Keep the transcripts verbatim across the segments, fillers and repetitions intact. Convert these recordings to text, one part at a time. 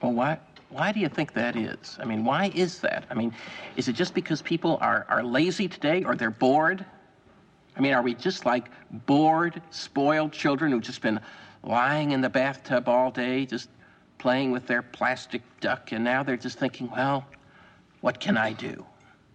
Well, why, why do you think that is? I mean, why is that? I mean, is it just because people are, are lazy today or they're bored? I mean, are we just like bored, spoiled children who've just been lying in the bathtub all day, just playing with their plastic duck, and now they're just thinking, well, what can I do?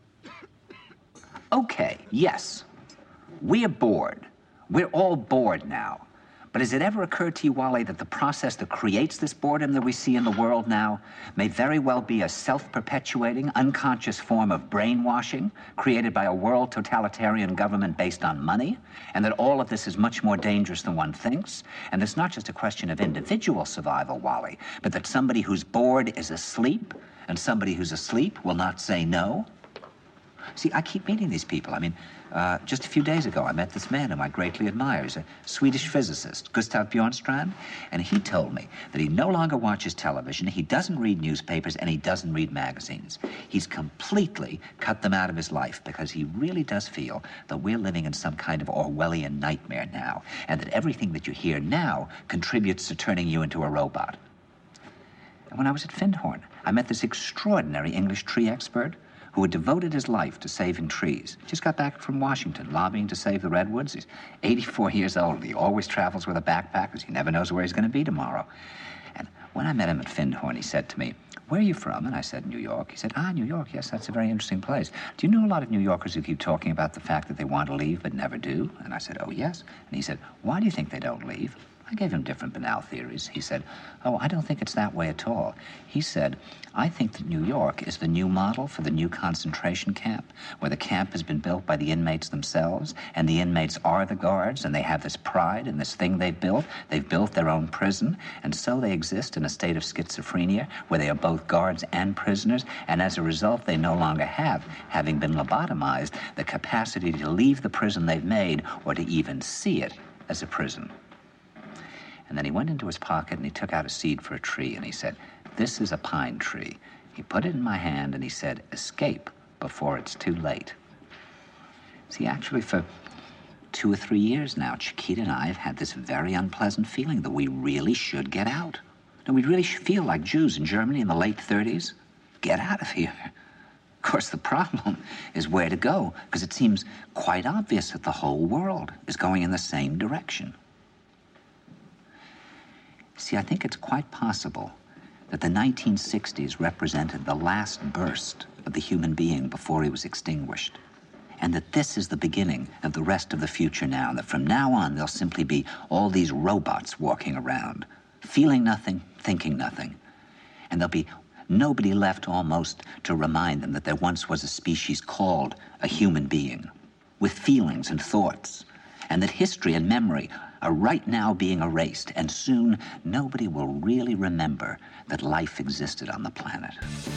Okay, yes. We're bored. We're all bored now. But has it ever occurred to you, Wally, that the process that creates this boredom that we see in the world now may very well be a self-perpetuating, unconscious form of brainwashing created by a world totalitarian government based on money, and that all of this is much more dangerous than one thinks, and it's not just a question of individual survival, Wally, but that somebody who's bored is asleep, and somebody who's asleep will not say no? See, I keep meeting these people. I mean, uh, just a few days ago, I met this man whom I greatly admire. He's a Swedish physicist, Gustav Bjornstrand, and he told me that he no longer watches television, he doesn't read newspapers, and he doesn't read magazines. He's completely cut them out of his life because he really does feel that we're living in some kind of Orwellian nightmare now, and that everything that you hear now contributes to turning you into a robot. And when I was at Findhorn, I met this extraordinary English tree expert who had devoted his life to saving trees. Just got back from Washington, lobbying to save the redwoods. He's eighty-four years old, and he always travels with a backpack because he never knows where he's going to be tomorrow. And when I met him at Findhorn, he said to me, "Where are you from?" And I said, "New York." He said, "Ah, New York, yes, that's a very interesting place. Do you know a lot of New Yorkers who keep talking about the fact that they want to leave but never do?" And I said, "Oh, yes." And he said, "Why do you think they don't leave?" I gave him different banal theories. He said, "Oh, I don't think it's that way at all." He said, "I think that New York is the new model for the new concentration camp, where the camp has been built by the inmates themselves, and the inmates are the guards, and they have this pride in this thing they've built. They've built their own prison, and so they exist in a state of schizophrenia, where they are both guards and prisoners, and as a result, they no longer have, having been lobotomized, the capacity to leave the prison they've made, or to even see it as a prison." And then he went into his pocket and he took out a seed for a tree and he said, "This is a pine tree." He put it in my hand and he said, "Escape before it's too late." See, actually for two or three years now, Chiquita and I have had this very unpleasant feeling that we really should get out. And we really should feel like Jews in Germany in the late thirties. Get out of here. Of course, the problem is where to go, because it seems quite obvious that the whole world is going in the same direction. See, I think it's quite possible that the nineteen sixties represented the last burst of the human being before he was extinguished, and that this is the beginning of the rest of the future now, and that from now on there'll simply be all these robots walking around, feeling nothing, thinking nothing, and there'll be nobody left almost to remind them that there once was a species called a human being, with feelings and thoughts, and that history and memory are right now being erased, and soon nobody will really remember that life existed on the planet.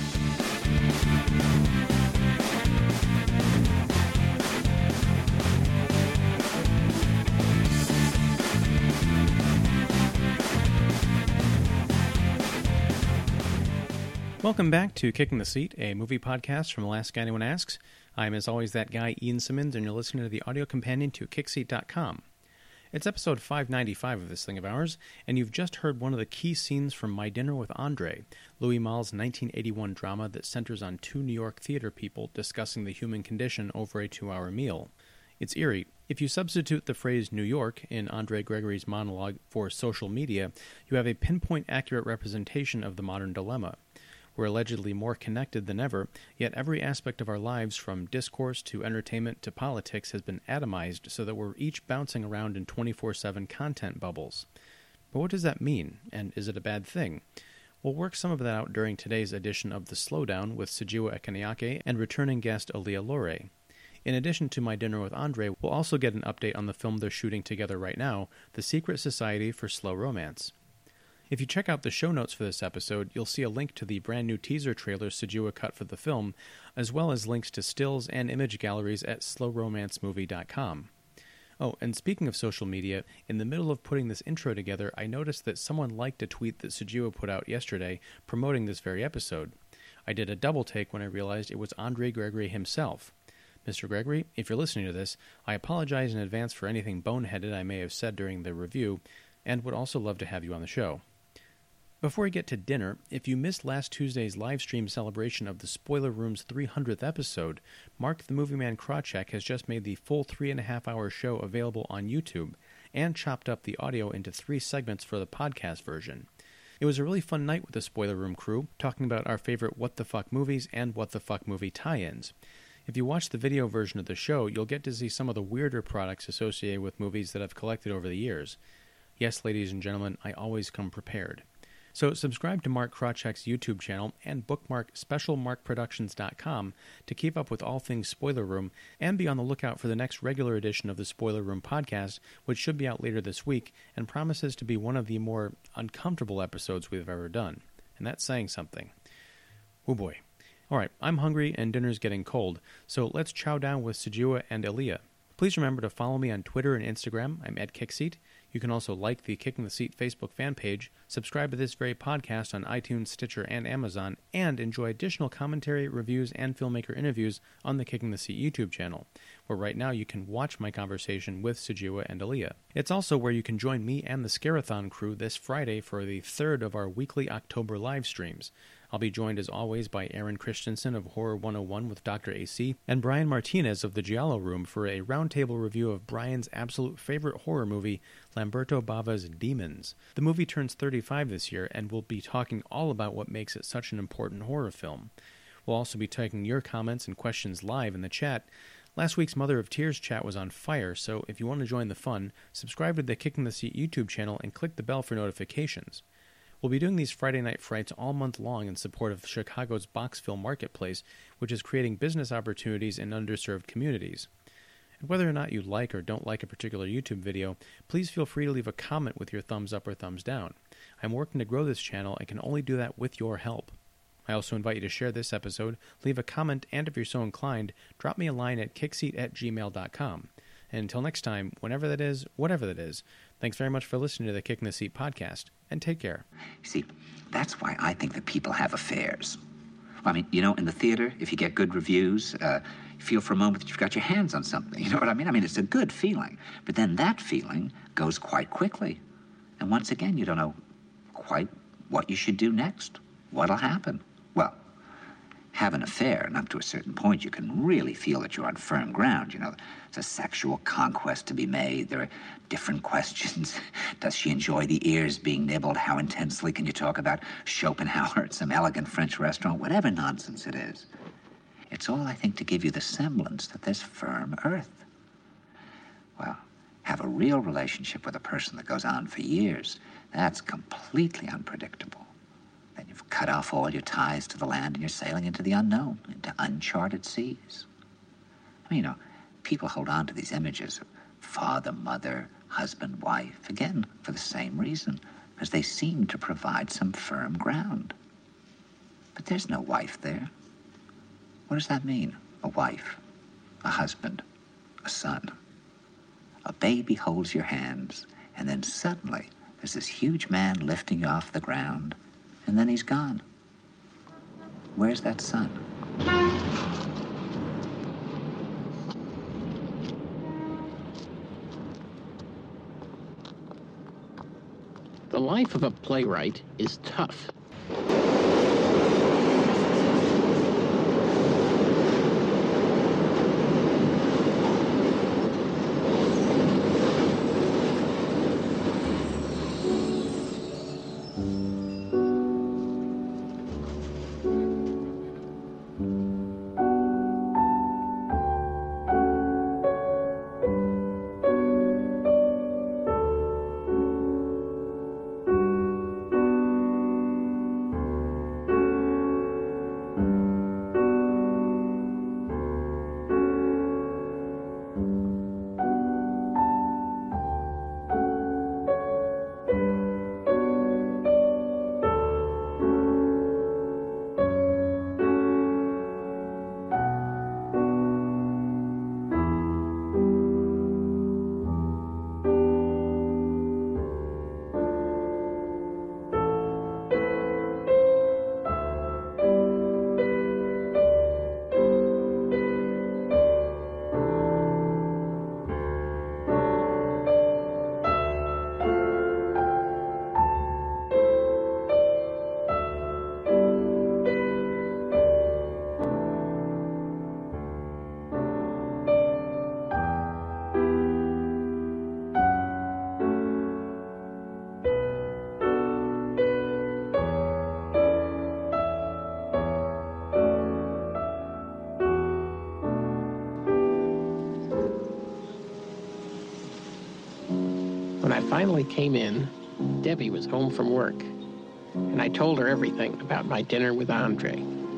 Welcome back to Kicking the Seat, a movie podcast from The Last Guy Anyone Asks. I'm, as always, that guy, Ian Simmons, and you're listening to the audio companion to Kickseat dot com. It's episode five ninety-five of this thing of ours, and you've just heard one of the key scenes from My Dinner with Andre, Louis Malle's nineteen eighty-one drama that centers on two New York theater people discussing the human condition over a two-hour meal. It's eerie. If you substitute the phrase New York in Andre Gregory's monologue for social media, you have a pinpoint-accurate representation of the modern dilemma. We're allegedly more connected than ever, yet every aspect of our lives, from discourse to entertainment to politics, has been atomized so that we're each bouncing around in twenty-four seven content bubbles. But what does that mean, and is it a bad thing? We'll work some of that out during today's edition of The Slowdown with Sejua Ekaniake and returning guest Aaliyah Lore. In addition to My Dinner with Andre, we'll also get an update on the film they're shooting together right now, The Secret Society for Slow Romance. If you check out the show notes for this episode, you'll see a link to the brand new teaser trailer Sejua cut for the film, as well as links to stills and image galleries at slow romance movie dot com. Oh, and speaking of social media, in the middle of putting this intro together, I noticed that someone liked a tweet that Sejua put out yesterday promoting this very episode. I did a double take when I realized it was Andre Gregory himself. Mister Gregory, if you're listening to this, I apologize in advance for anything boneheaded I may have said during the review, and would also love to have you on the show. Before we get to dinner, if you missed last Tuesday's live stream celebration of the Spoiler Room's three hundredth episode, Mark the Movie Man Krawcheck has just made the full three and a half hour show available on YouTube and chopped up the audio into three segments for the podcast version. It was a really fun night with the Spoiler Room crew, talking about our favorite What the Fuck movies and What the Fuck movie tie-ins. If you watch the video version of the show, you'll get to see some of the weirder products associated with movies that I've collected over the years. Yes, ladies and gentlemen, I always come prepared. So subscribe to Mark Krawcheck's YouTube channel and bookmark special mark productions dot com to keep up with all things Spoiler Room and be on the lookout for the next regular edition of the Spoiler Room podcast, which should be out later this week and promises to be one of the more uncomfortable episodes we've ever done. And that's saying something. Oh boy. Alright, I'm hungry and dinner's getting cold, so let's chow down with Sujua and Aaliyah. Please remember to follow me on Twitter and Instagram. I'm at Kickseat. You can also like the Kicking the Seat Facebook fan page, subscribe to this very podcast on iTunes, Stitcher, and Amazon, and enjoy additional commentary, reviews, and filmmaker interviews on the Kicking the Seat YouTube channel, where right now you can watch my conversation with Sujua and Aaliyah. It's also where you can join me and the Scarathon crew this Friday for the third of our weekly October live streams. I'll be joined as always by Aaron Christensen of Horror one oh one with Doctor A C and Brian Martinez of the Giallo Room for a roundtable review of Brian's absolute favorite horror movie, Lamberto Bava's Demons. The movie turns thirty-five this year, and we'll be talking all about what makes it such an important horror film. We'll also be taking your comments and questions live in the chat. Last week's Mother of Tears chat was on fire, so if you want to join the fun, subscribe to the Kicking the Seat YouTube channel and click the bell for notifications. We'll be doing these Friday night frights all month long in support of Chicago's Box Film Marketplace, which is creating business opportunities in underserved communities. And whether or not you like or don't like a particular YouTube video, please feel free to leave a comment with your thumbs up or thumbs down. I'm working to grow this channel and can only do that with your help. I also invite you to share this episode, leave a comment, and if you're so inclined, drop me a line at kickseat at gmail dot com. And until next time, whenever that is, whatever that is, thanks very much for listening to the Kicking the Seat podcast, and take care. See, that's why I think that people have affairs. I mean, you know, in the theater, if you get good reviews, uh, you feel for a moment that you've got your hands on something. You know what I mean? I mean, it's a good feeling. But then that feeling goes quite quickly. And once again, you don't know quite what you should do next. What'll happen? Well, have an affair, and up to a certain point, you can really feel that you're on firm ground. You know, there's a sexual conquest to be made. There are different questions. Does she enjoy the ears being nibbled? How intensely can you talk about Schopenhauer at some elegant French restaurant? Whatever nonsense it is. It's all, I think, to give you the semblance that there's firm earth. Well, have a real relationship with a person that goes on for years. That's completely unpredictable. Then you've cut off all your ties to the land and you're sailing into the unknown, into uncharted seas. I mean, you know, people hold on to these images of father, mother, husband, wife, again, for the same reason, because they seem to provide some firm ground. But there's no wife there. What does that mean? A wife, a husband, a son. A baby holds your hands, and then suddenly there's this huge man lifting you off the ground, and then he's gone. Where's that son? The life of a playwright is tough. finally came in, Debbie was home from work, and I told her everything about my dinner with Andre.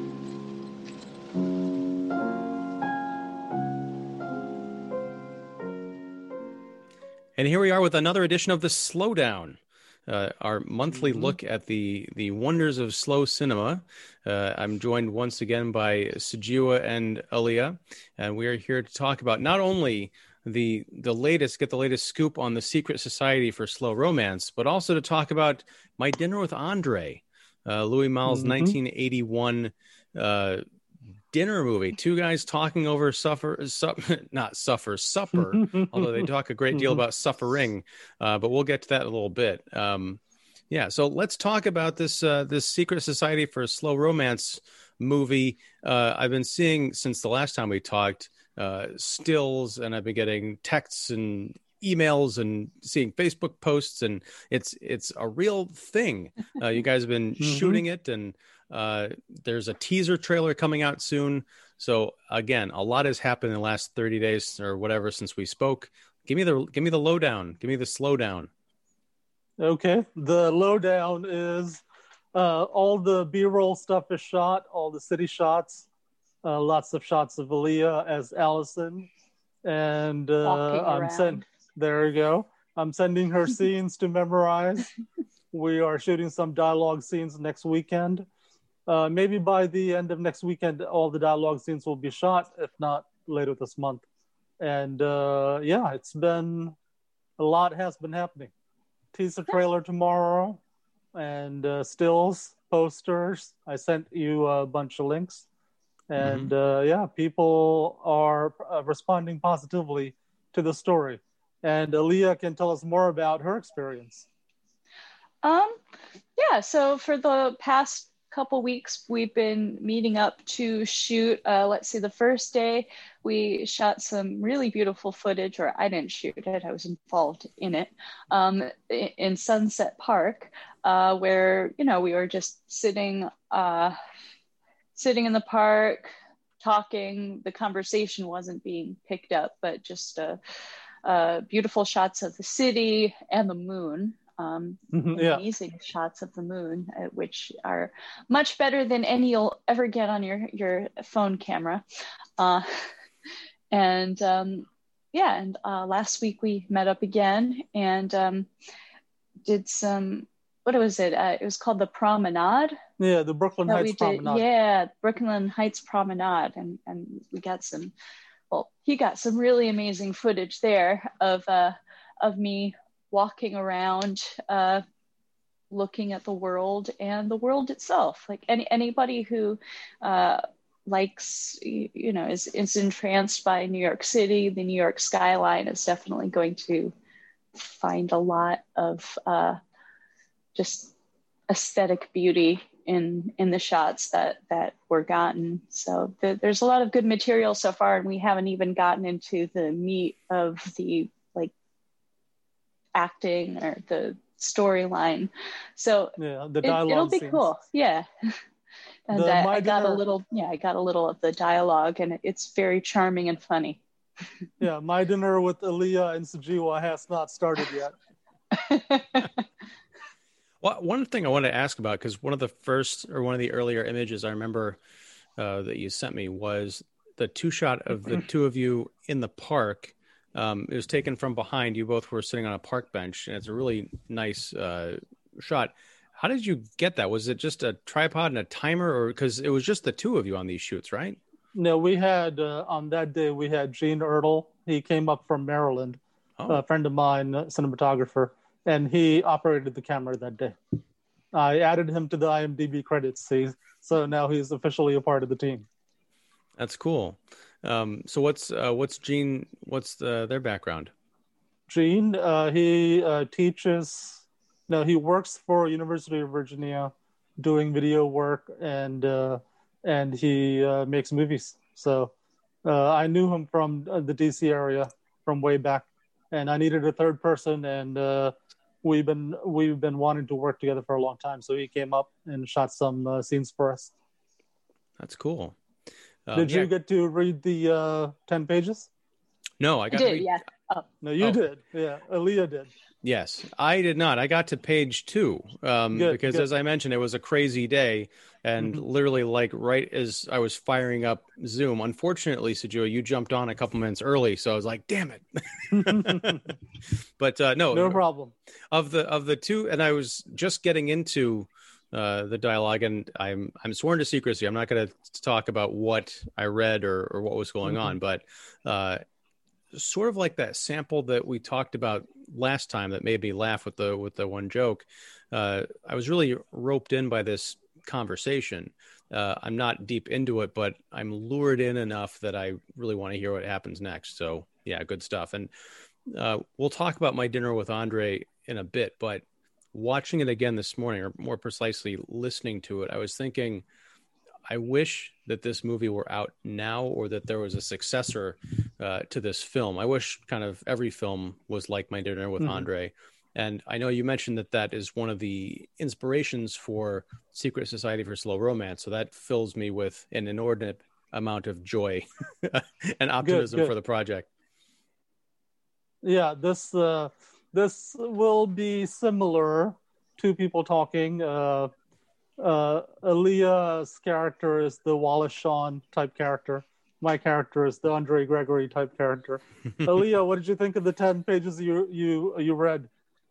And here we are with another edition of The Slowdown, uh, our monthly mm-hmm. look at the, the wonders of slow cinema. Uh, I'm joined once again by Sujiwa and Aaliyah, and we are here to talk about not only the the latest, get the latest scoop on the secret society for slow romance, but also to talk about My Dinner with Andre, uh, Louis Malle's mm-hmm. nineteen eighty-one uh, dinner movie. Two guys talking over suffer, su- not suffer, supper, although they talk a great deal about suffering, uh, but we'll get to that in a little bit. Um, yeah, so let's talk about this uh, this secret society for slow romance movie. Uh, I've been seeing since the last time we talked, uh stills, and I've been getting texts and emails and seeing Facebook posts, and it's it's a real thing. Uh, you guys have been mm-hmm. shooting it, and uh there's a teaser trailer coming out soon. So again, a lot has happened in the last thirty days or whatever since we spoke. Give me the give me the lowdown. Give me the slowdown. Okay, the lowdown is uh all the B-roll stuff is shot, all the city shots. Uh, lots of shots of Aaliyah as Allison, and uh, I'm sent. There you go. I'm sending her scenes to memorize. We are shooting some dialogue scenes next weekend. Uh, maybe by the end of next weekend, all the dialogue scenes will be shot. If not, later this month. And uh, yeah, it's been a lot has been happening. Teaser trailer tomorrow, and uh, stills, posters. I sent you a bunch of links. And mm-hmm. uh, yeah, people are uh, responding positively to the story. And Aaliyah can tell us more about her experience. Um, yeah, so for the past couple weeks, we've been meeting up to shoot. Uh, let's see, the first day we shot some really beautiful footage, or I didn't shoot it, I was involved in it, um, in Sunset Park, uh, where, you know, we were just sitting... Uh, sitting in the park, talking. The conversation wasn't being picked up, but just uh, uh, beautiful shots of the city and the moon. Um, mm-hmm, yeah. Amazing shots of the moon, uh, which are much better than any you'll ever get on your, your phone camera. Uh, and um, yeah, and uh, last week we met up again and um, did some, what was it? Uh, it was called the Promenade. Yeah, the Brooklyn Heights Promenade. Yeah, Brooklyn Heights Promenade. And, and we got some, well, he got some really amazing footage there of uh, of me walking around, uh, looking at the world and the world itself. Like any anybody who uh, likes, you know, is, is entranced by New York City, the New York skyline is definitely going to find a lot of uh, just aesthetic beauty in in the shots that that were gotten. So the, there's a lot of good material so far, and we haven't even gotten into the meat of the like acting or the storyline. So yeah, the dialogue it, it'll be scenes. Cool. Yeah. And the, I, I got dinner, a little, yeah, I got a little of the dialogue, and it's very charming and funny. Yeah, My Dinner with Aaliyah and Sujiwa has not started yet. Well, one thing I wanted to ask about, because one of the first or one of the earlier images I remember uh, that you sent me was the two shot of the two of you in the park. Um, it was taken from behind. You both were sitting on a park bench, and it's a really nice uh, shot. How did you get that? Was it just a tripod and a timer, or because it was just the two of you on these shoots, right? No, we had, uh, on that day, we had Gene Ertl. He came up from Maryland, oh. a friend of mine, a cinematographer. And he operated the camera that day. I added him to the I M D B credits, so now he's officially a part of the team. That's cool. Um, so what's uh, what's Gene? What's the, their background? Gene, uh, he uh, teaches. No, he works for University of Virginia, doing video work, and uh, and he uh, makes movies. So uh, I knew him from the D C area from way back, and I needed a third person, and. Uh, We've been we've been wanting to work together for a long time, so he came up and shot some uh, scenes for us. That's cool. Um, did yeah. you get to read the uh, ten pages? No, I got I did. to read... Yeah. Oh. No, you oh. did. Yeah, Aaliyah did. Yes, I did not. I got to page two um, Good, because, good. as I mentioned, it was a crazy day, and Mm-hmm. literally, like right as I was firing up Zoom, unfortunately, Sajua, you jumped on a couple minutes early, so I was like, "Damn it!" But uh, no, No problem. of the of the two, and I was just getting into uh, the dialogue, and I'm I'm sworn to secrecy. I'm not going to talk about what I read or or what was going Mm-hmm. on, but. Uh, sort of like that sample that we talked about last time that made me laugh with the with the one joke. Uh, I was really roped in by this conversation. Uh, I'm not deep into it, but I'm lured in enough that I really want to hear what happens next. So yeah, good stuff. And uh, we'll talk about My Dinner with Andre in a bit, but watching it again this morning, or more precisely listening to it, I was thinking, I wish that this movie were out now, or that there was a successor uh, to this film. I wish kind of every film was like My Dinner with Mhm. Andre. And I know you mentioned that that is one of the inspirations for Secret Society for Slow Romance. So that fills me with an inordinate amount of joy and optimism good. for the project. Yeah, this uh, this will be similar. Two people talking. Uh, uh, Aaliyah's character is the Wallace Shawn type character. My character is the Andre Gregory type character. Aaliyah, what did you think of the ten pages you you you read?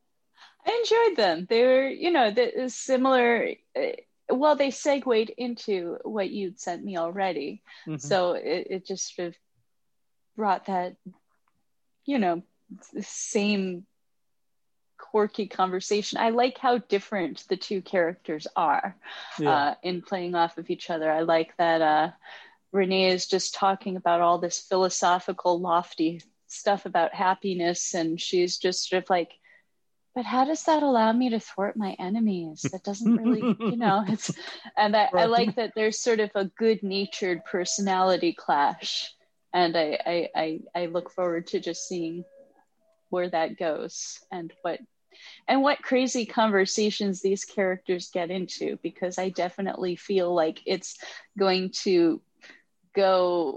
I enjoyed them. They were, you know, the similar. Uh, well, they segued into what you'd sent me already, Mhm. so it, it just sort of brought that, you know, same quirky conversation. I like how different the two characters are Yeah. uh, in playing off of each other. I like that uh, Renee is just talking about all this philosophical, lofty stuff about happiness, and she's just sort of like, but how does that allow me to thwart my enemies? That doesn't really, you know, it's, and I, I like that there's sort of a good-natured personality clash. And I, I, I, I look forward to just seeing where that goes and what, and what crazy conversations these characters get into, because I definitely feel like it's going to go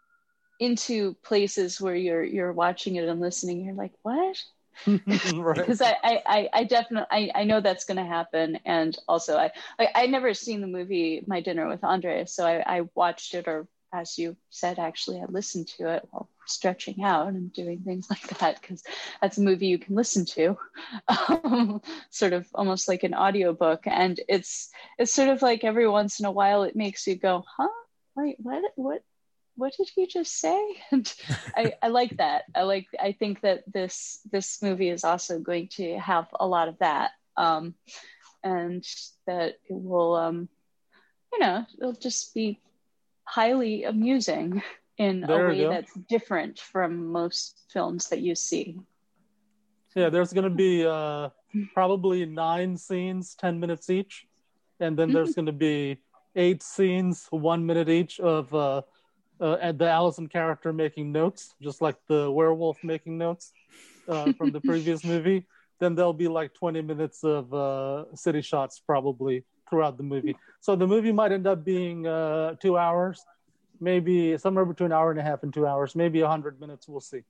into places where you're, you're watching it and listening. You're like, what? Right. Because I, I, I definitely, I, I know that's going to happen. And also I, I, I never seen the movie My Dinner with Andre. So I, I watched it, or as you said, actually, I listened to it while stretching out and doing things like that, because that's a movie you can listen to, um, sort of almost like an audiobook. And it's, it's sort of like every once in a while, it makes you go, huh? Wait, what, what? What did he just say? And I, I like that. I like, I think that this, this movie is also going to have a lot of that. Um, and that it will, um, you know, it'll just be highly amusing in There a you way go. that's different from most films that you see. Yeah, there's going to be uh, probably nine scenes, ten minutes each. And then there's going to be eight scenes, one minute each of uh, uh, and the Allison character making notes, just like the werewolf making notes uh, from the previous movie. Then there'll be like twenty minutes of uh, city shots probably throughout the movie. So the movie might end up being uh, two hours, maybe somewhere between an hour and a half and two hours, maybe one hundred minutes. We'll see.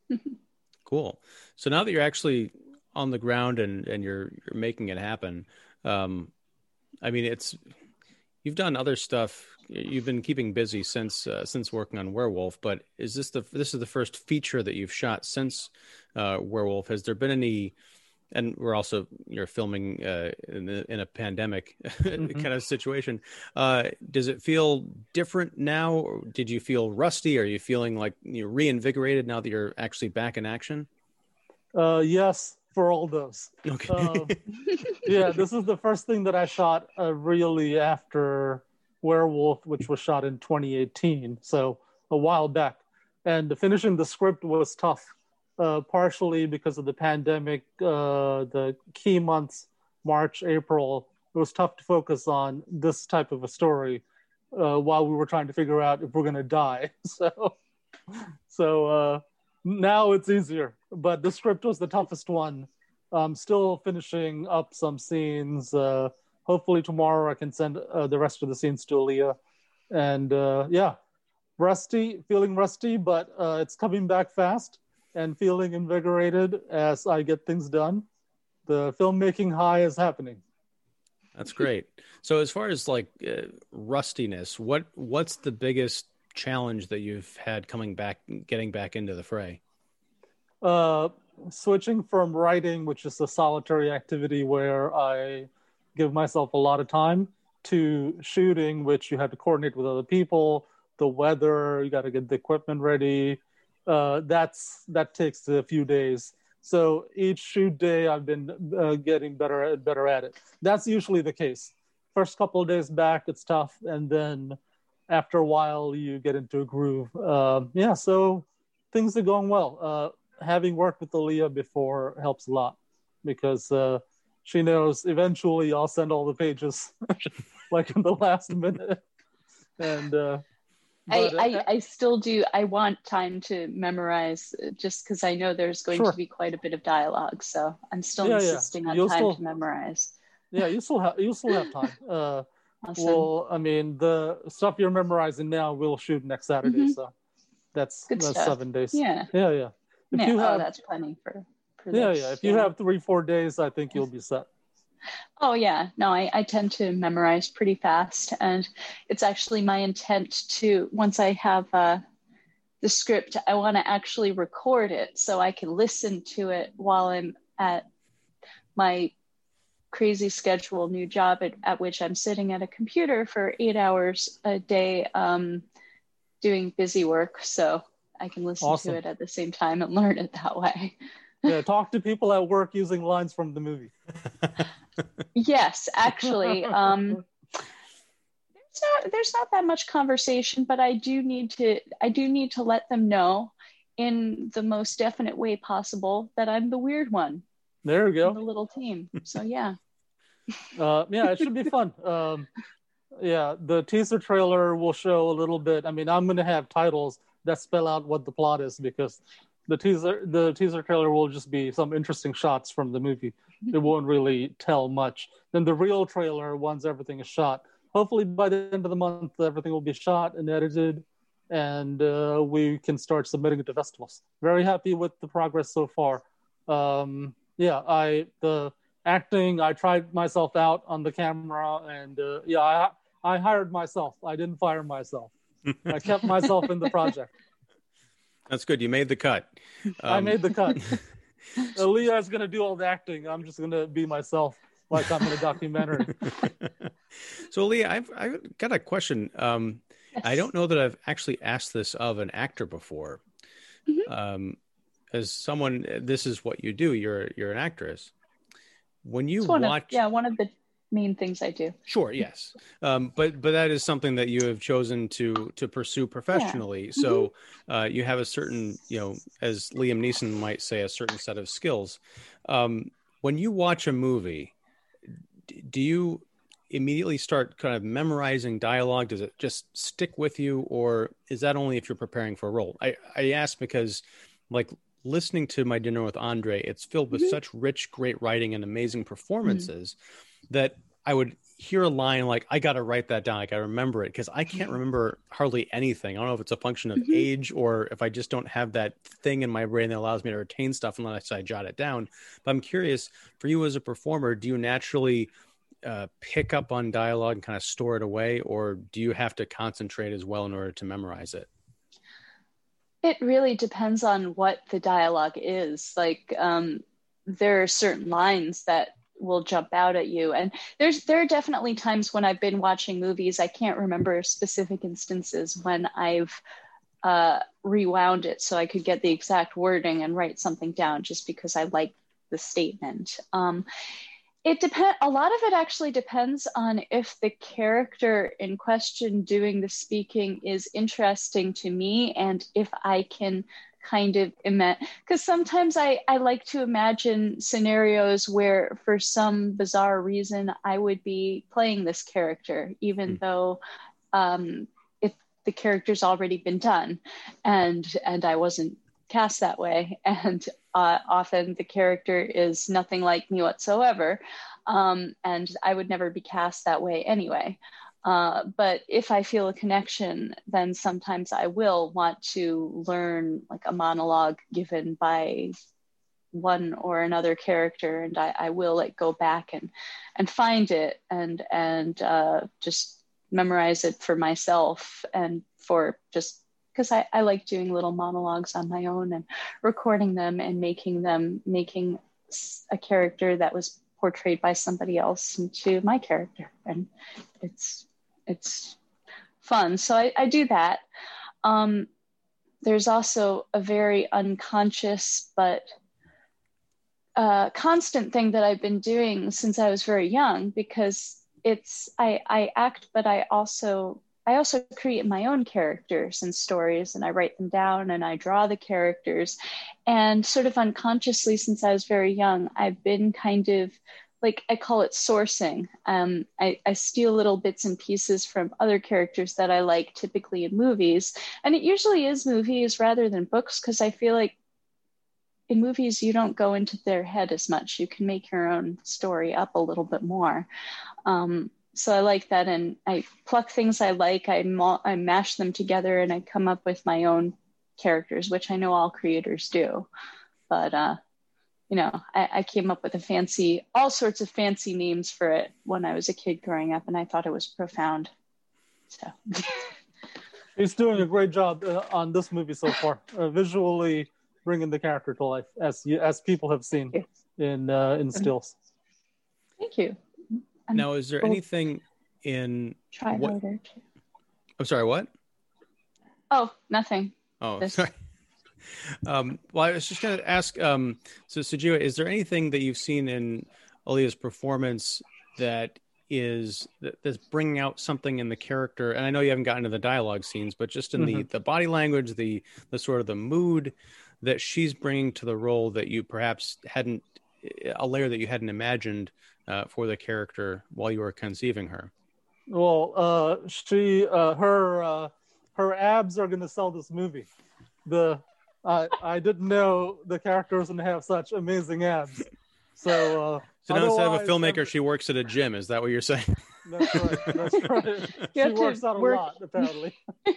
Cool. So now that you're actually on the ground and, and you're you're making it happen, um, I mean, it's you've done other stuff. You've been keeping busy since uh, since working on Werewolf. But is this the this is the first feature that you've shot since uh, Werewolf? Has there been any? And we're also you're filming uh, in, the, in a pandemic Mm-hmm. kind of situation. Uh, does it feel different now? Or did you feel rusty? Are you feeling like you're reinvigorated now that you're actually back in action? Uh, yes, for all those. Okay. Um, yeah, this is the first thing that I shot uh, really after Werewolf, which was shot in twenty eighteen, so a while back. And finishing the script was tough, uh, partially because of the pandemic, uh, the key months, March, April. It was tough to focus on this type of a story uh, while we were trying to figure out if we're going to die. So, so uh, now it's easier, but the script was the toughest one. I'm still finishing up some scenes. Uh, hopefully tomorrow I can send uh, the rest of the scenes to Aaliyah. And uh, yeah, rusty, feeling rusty, but uh, it's coming back fast. and feeling invigorated as I get things done. The filmmaking high is happening. That's great. So as far as like uh, rustiness, what what's the biggest challenge that you've had coming back, getting back into the fray? Uh, switching from writing, which is a solitary activity where I give myself a lot of time, to shooting, which you have to coordinate with other people, the weather, you got to get the equipment ready. Uh, that's that takes a few days. So each shoot day, I've been uh, getting better and better at it. That's usually the case. First couple of days back, it's tough, and then after a while, you get into a groove. Uh, yeah, so things are going well. Uh, having worked with Aaliyah before helps a lot because uh, she knows eventually I'll send all the pages like in the last minute. And uh, I, but, uh, I, I still do. I want time to memorize just because I know there's going Sure. to be quite a bit of dialogue. So I'm still Yeah, yeah. insisting on You'll time still- to memorize. yeah, you still have you still have time. Uh, Awesome. Well, I mean, the stuff you're memorizing now will shoot next Saturday, Mhm. so that's Good that's stuff. seven days. Yeah. yeah, yeah. If Yeah, you oh, have, that's plenty for, for yeah, this. yeah. If you have three, four days, I think you'll be set. Oh, yeah. No, I, I tend to memorize pretty fast. And it's actually my intent to, once I have uh, the script, I want to actually record it so I can listen to it while I'm at my crazy schedule new job at, at which I'm sitting at a computer for eight hours a day um, doing busy work. So I can listen Awesome. to it at the same time and learn it that way. Yeah, talk to people at work using lines from the movie. Yes, actually. Um, there's not there's not that much conversation, but I do need to I do need to let them know in the most definite way possible that I'm the weird one There we in the go. little team. So yeah. Uh, yeah, it should be fun. Um, yeah, the teaser trailer will show a little bit. I mean, I'm going to have titles that spell out what the plot is because the teaser the teaser trailer will just be some interesting shots from the movie. It won't really tell much. Then the real trailer, once everything is shot, hopefully by the end of the month, everything will be shot and edited, and uh, we can start submitting it to festivals. Very happy with the progress so far. Um, yeah, I the acting, I tried myself out on the camera, and uh, yeah, I I hired myself. I didn't fire myself. I kept myself in the project. That's good. You made the cut. I Um, made the cut. Aaliyah is going to do all the acting. I'm just going to be myself like I'm in a documentary. So, Leah, I've, I've got a question. Um, I don't know that I've actually asked this of an actor before. Mhm. Um, as someone, this is what you do. You're you're an actress. When you It's one watch, of, yeah, one of the main things I do. sure, yes, um, but but that is something that you have chosen to to pursue professionally. So uh, you have a certain, you know, as Liam Neeson might say, a certain set of skills. Um, when you watch a movie, d- do you immediately start kind of memorizing dialogue? Does it just stick with you, or is that only if you're preparing for a role? I I ask because, like, listening to My Dinner with Andre, it's filled with Mhm. such rich, great writing and amazing performances that I would hear a line like, I got to write that down. I got to remember it because I can't remember hardly anything. I don't know if it's a function of Mhm. age or if I just don't have that thing in my brain that allows me to retain stuff unless I jot it down. But I'm curious, for you as a performer, do you naturally uh, pick up on dialogue and kind of store it away, or do you have to concentrate as well in order to memorize it? It really depends on what the dialogue is. Like, um, there are certain lines that will jump out at you, and there's there are definitely times when I've been watching movies, I can't remember specific instances when I've uh, rewound it so I could get the exact wording and write something down just because I like the statement. Um, It depend. A lot of it actually depends on if the character in question doing the speaking is interesting to me, and if I can kind of imagine. Because sometimes I I like to imagine scenarios where, for some bizarre reason, I would be playing this character, even Mm. though um, if the character's already been done, and and I wasn't cast that way, and uh, often the character is nothing like me whatsoever, um, and I would never be cast that way anyway. Uh, but if I feel a connection, then sometimes I will want to learn like a monologue given by one or another character, and I, I will like go back and and find it and and uh, just memorize it for myself, and for just because I, I like doing little monologues on my own and recording them and making them making a character that was portrayed by somebody else into my character, and it's it's fun. So I, I do that. Um, there's also a very unconscious but uh, constant thing that I've been doing since I was very young, because it's I, I act, but I also I also create my own characters and stories, and I write them down and I draw the characters. And sort of unconsciously, since I was very young, I've been kind of like, I call it sourcing. Um, I, I steal little bits and pieces from other characters that I like, typically in movies. And it usually is movies rather than books, because I feel like in movies, you don't go into their head as much. You can make your own story up a little bit more. Um, so I like that. And I pluck things I like, I, ma- I mash them together, and I come up with my own characters, which I know all creators do. But, uh, you know, I, I came up with a fancy, all sorts of fancy names for it when I was a kid growing up, and I thought it was profound. So he's doing a great job uh, on this movie so far, uh, visually bringing the character to life, as you, as people have seen in uh, in stills. Thank you. I'm Now, is there both- anything in Try what? harder. Too. I'm sorry. What? Oh, nothing. Oh, This- sorry. Um, well, I was just going to ask, um, so Sujia, is there anything that you've seen in Aaliyah's performance that is that, that's bringing out something in the character? And I know you haven't gotten to the dialogue scenes, but just in Mm-hmm. the, the body language, the the sort of the mood that she's bringing to the role that you perhaps hadn't, a layer that you hadn't imagined uh, for the character while you were conceiving her. Well, uh, she, uh, her, uh, her abs are going to sell this movie. The I I didn't know the character was going to have such amazing abs. So, uh, So now instead of a otherwise, filmmaker, every- she works at a gym. Is that what you're saying? That's right. That's right. You She have to works out a work- lot, apparently.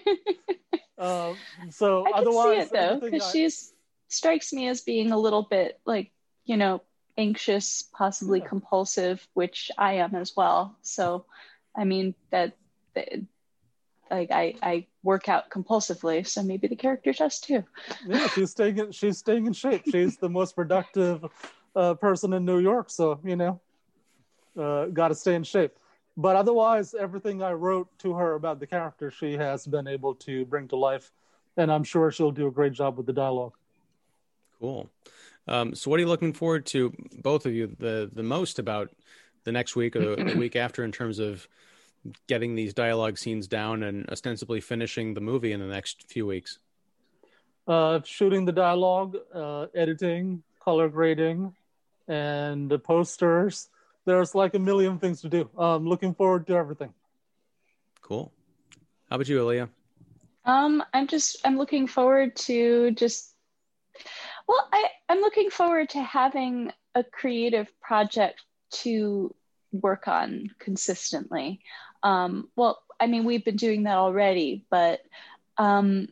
um, so I can see otherwise, it though, everything because I- she's strikes me as being a little bit like, you know, anxious, possibly Yeah. compulsive, which I am as well. So, I mean that, that like I I work out compulsively, so maybe the character does too. yeah, she's staying in, she's staying in shape. She's the most productive uh, person in New York, so you know, uh, got to stay in shape. But otherwise, everything I wrote to her about the character, she has been able to bring to life, and I'm sure she'll do a great job with the dialogue. Cool. Um, so what are you looking forward to, both of you, the the most about the next week or the, the week after, in terms of getting these dialogue scenes down and ostensibly finishing the movie in the next few weeks? Uh, shooting the dialogue, uh, editing, color grading, and the posters. There's like a million things to do. I'm looking forward to everything. Cool. How about you, Aaliyah? Um, I'm just I'm looking forward to just well, I, I'm looking forward to having a creative project to work on consistently. Um, well, I mean, we've been doing that already, but um,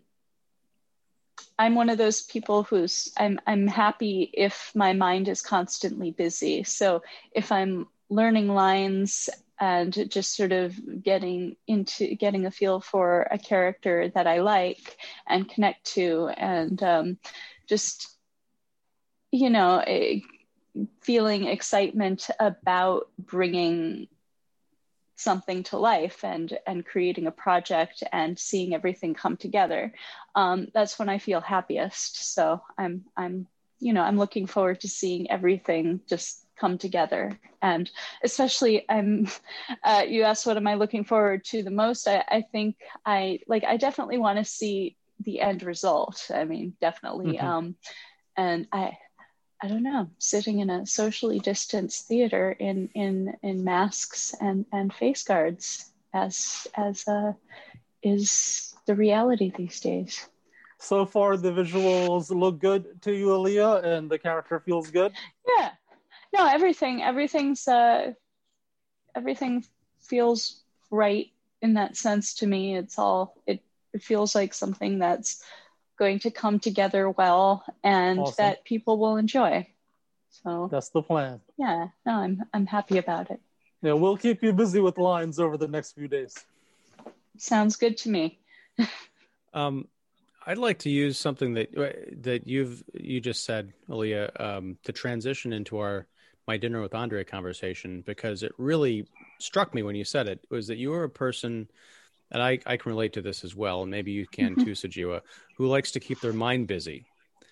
I'm one of those people who's I'm I'm happy if my mind is constantly busy. So if I'm learning lines and just sort of getting into getting a feel for a character that I like and connect to, and um, just you know, a, feeling excitement about bringing something to life and and creating a project and seeing everything come together. Um, that's when I feel happiest. So I'm I'm you know I'm looking forward to seeing everything just come together. And especially I'm uh, you asked what am I looking forward to the most. I, I think I like I definitely want to see the end result. I mean, definitely. Mm-hmm. Um, and I. I don't know, sitting in a socially distanced theater in in in masks and and face guards as as uh, is the reality these days. So far, the visuals look good to you, Aaliyah, and the character feels good. Yeah, no, everything everything's uh, everything feels right in that sense to me. It's all, it, it feels like something that's going to come together well and Awesome. that people will enjoy. So That's the plan. yeah, no, I'm I'm happy about it. Yeah, we'll keep you busy with lines over the next few days. Sounds good to me. um, I'd like to use something that that you've you just said, Aaliyah, um, to transition into our My Dinner with Andre conversation, because it really struck me when you said it, was that you are a person, and I, I can relate to this as well, and maybe you can too, Sajiwa, who likes to keep their mind busy.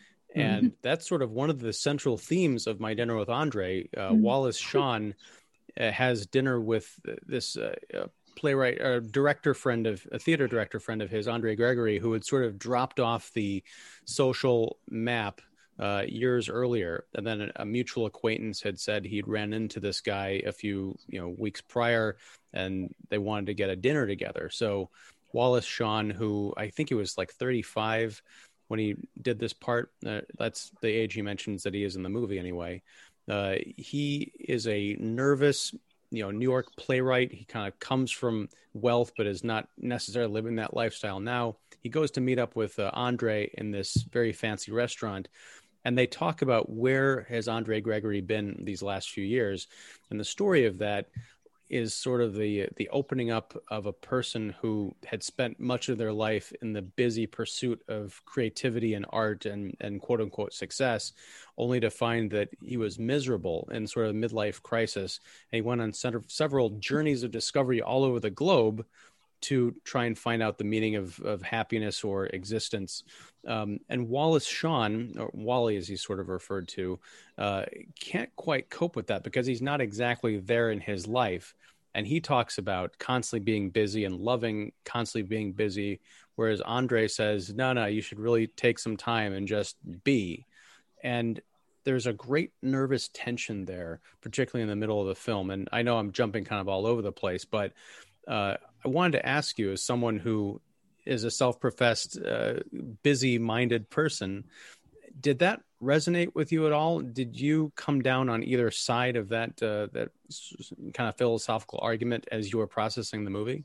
And mm-hmm. that's sort of one of the central themes of My Dinner with Andre. Uh, mm-hmm. Wallace Shawn uh, has dinner with this uh, uh, playwright, uh, director friend of, a theater director friend of his, Andre Gregory, who had sort of dropped off the social map uh, years earlier. And then a, a mutual acquaintance had said he'd ran into this guy a few you know weeks prior, and they wanted to get a dinner together. So Wallace Shawn, who I think he was like thirty-five when he did this part, uh, that's the age he mentions that he is in the movie anyway. Uh, he is a nervous, you know, New York playwright. He kind of comes from wealth, but is not necessarily living that lifestyle now. He goes to meet up with uh, Andre in this very fancy restaurant, and they talk about where has Andre Gregory been these last few years. And the story of that is sort of the the opening up of a person who had spent much of their life in the busy pursuit of creativity and art and, and quote unquote success, only to find that he was miserable in sort of a midlife crisis. And he went on several journeys of discovery all over the globe to try and find out the meaning of, of happiness or existence. Um, and Wallace Shawn, or Wally as he's sort of referred to, uh, can't quite cope with that because he's not exactly there in his life. And he talks about constantly being busy and loving constantly being busy, whereas Andre says, no, no, you should really take some time and just be. And there's a great nervous tension there, particularly in the middle of the film. And I know I'm jumping kind of all over the place, but uh, I wanted to ask you, as someone who is a self-professed, uh, busy-minded person, did that resonate with you at all? Did you come down on either side of that uh, that kind of philosophical argument as you were processing the movie?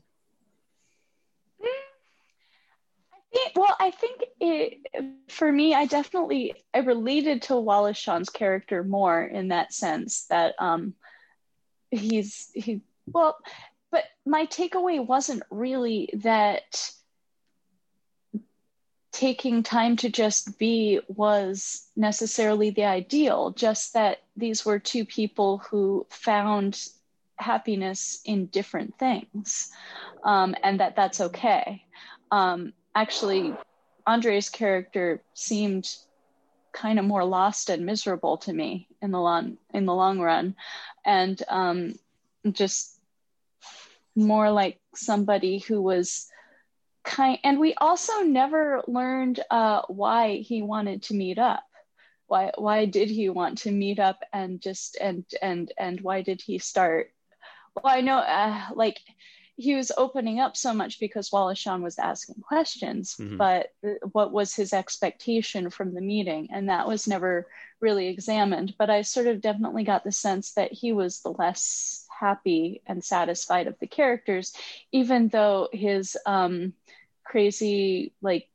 Well, I think it, for me, I definitely, I related to Wallace Shawn's character more in that sense that um, he's, he, well, but my takeaway wasn't really that taking time to just be was necessarily the ideal, just that these were two people who found happiness in different things, um, and that that's okay. Um, actually, Andre's character seemed kind of more lost and miserable to me in the long in the long run, and um, just more like somebody who was kind. And we also never learned uh, why he wanted to meet up. Why why did he want to meet up and just and and and why did he start? Well, I know uh, like he was opening up so much because Wallace Shawn was asking questions, mm-hmm. but what was his expectation from the meeting? And that was never really examined. But I sort of definitely got the sense that he was the less happy and satisfied of the characters, even though his um, crazy, like,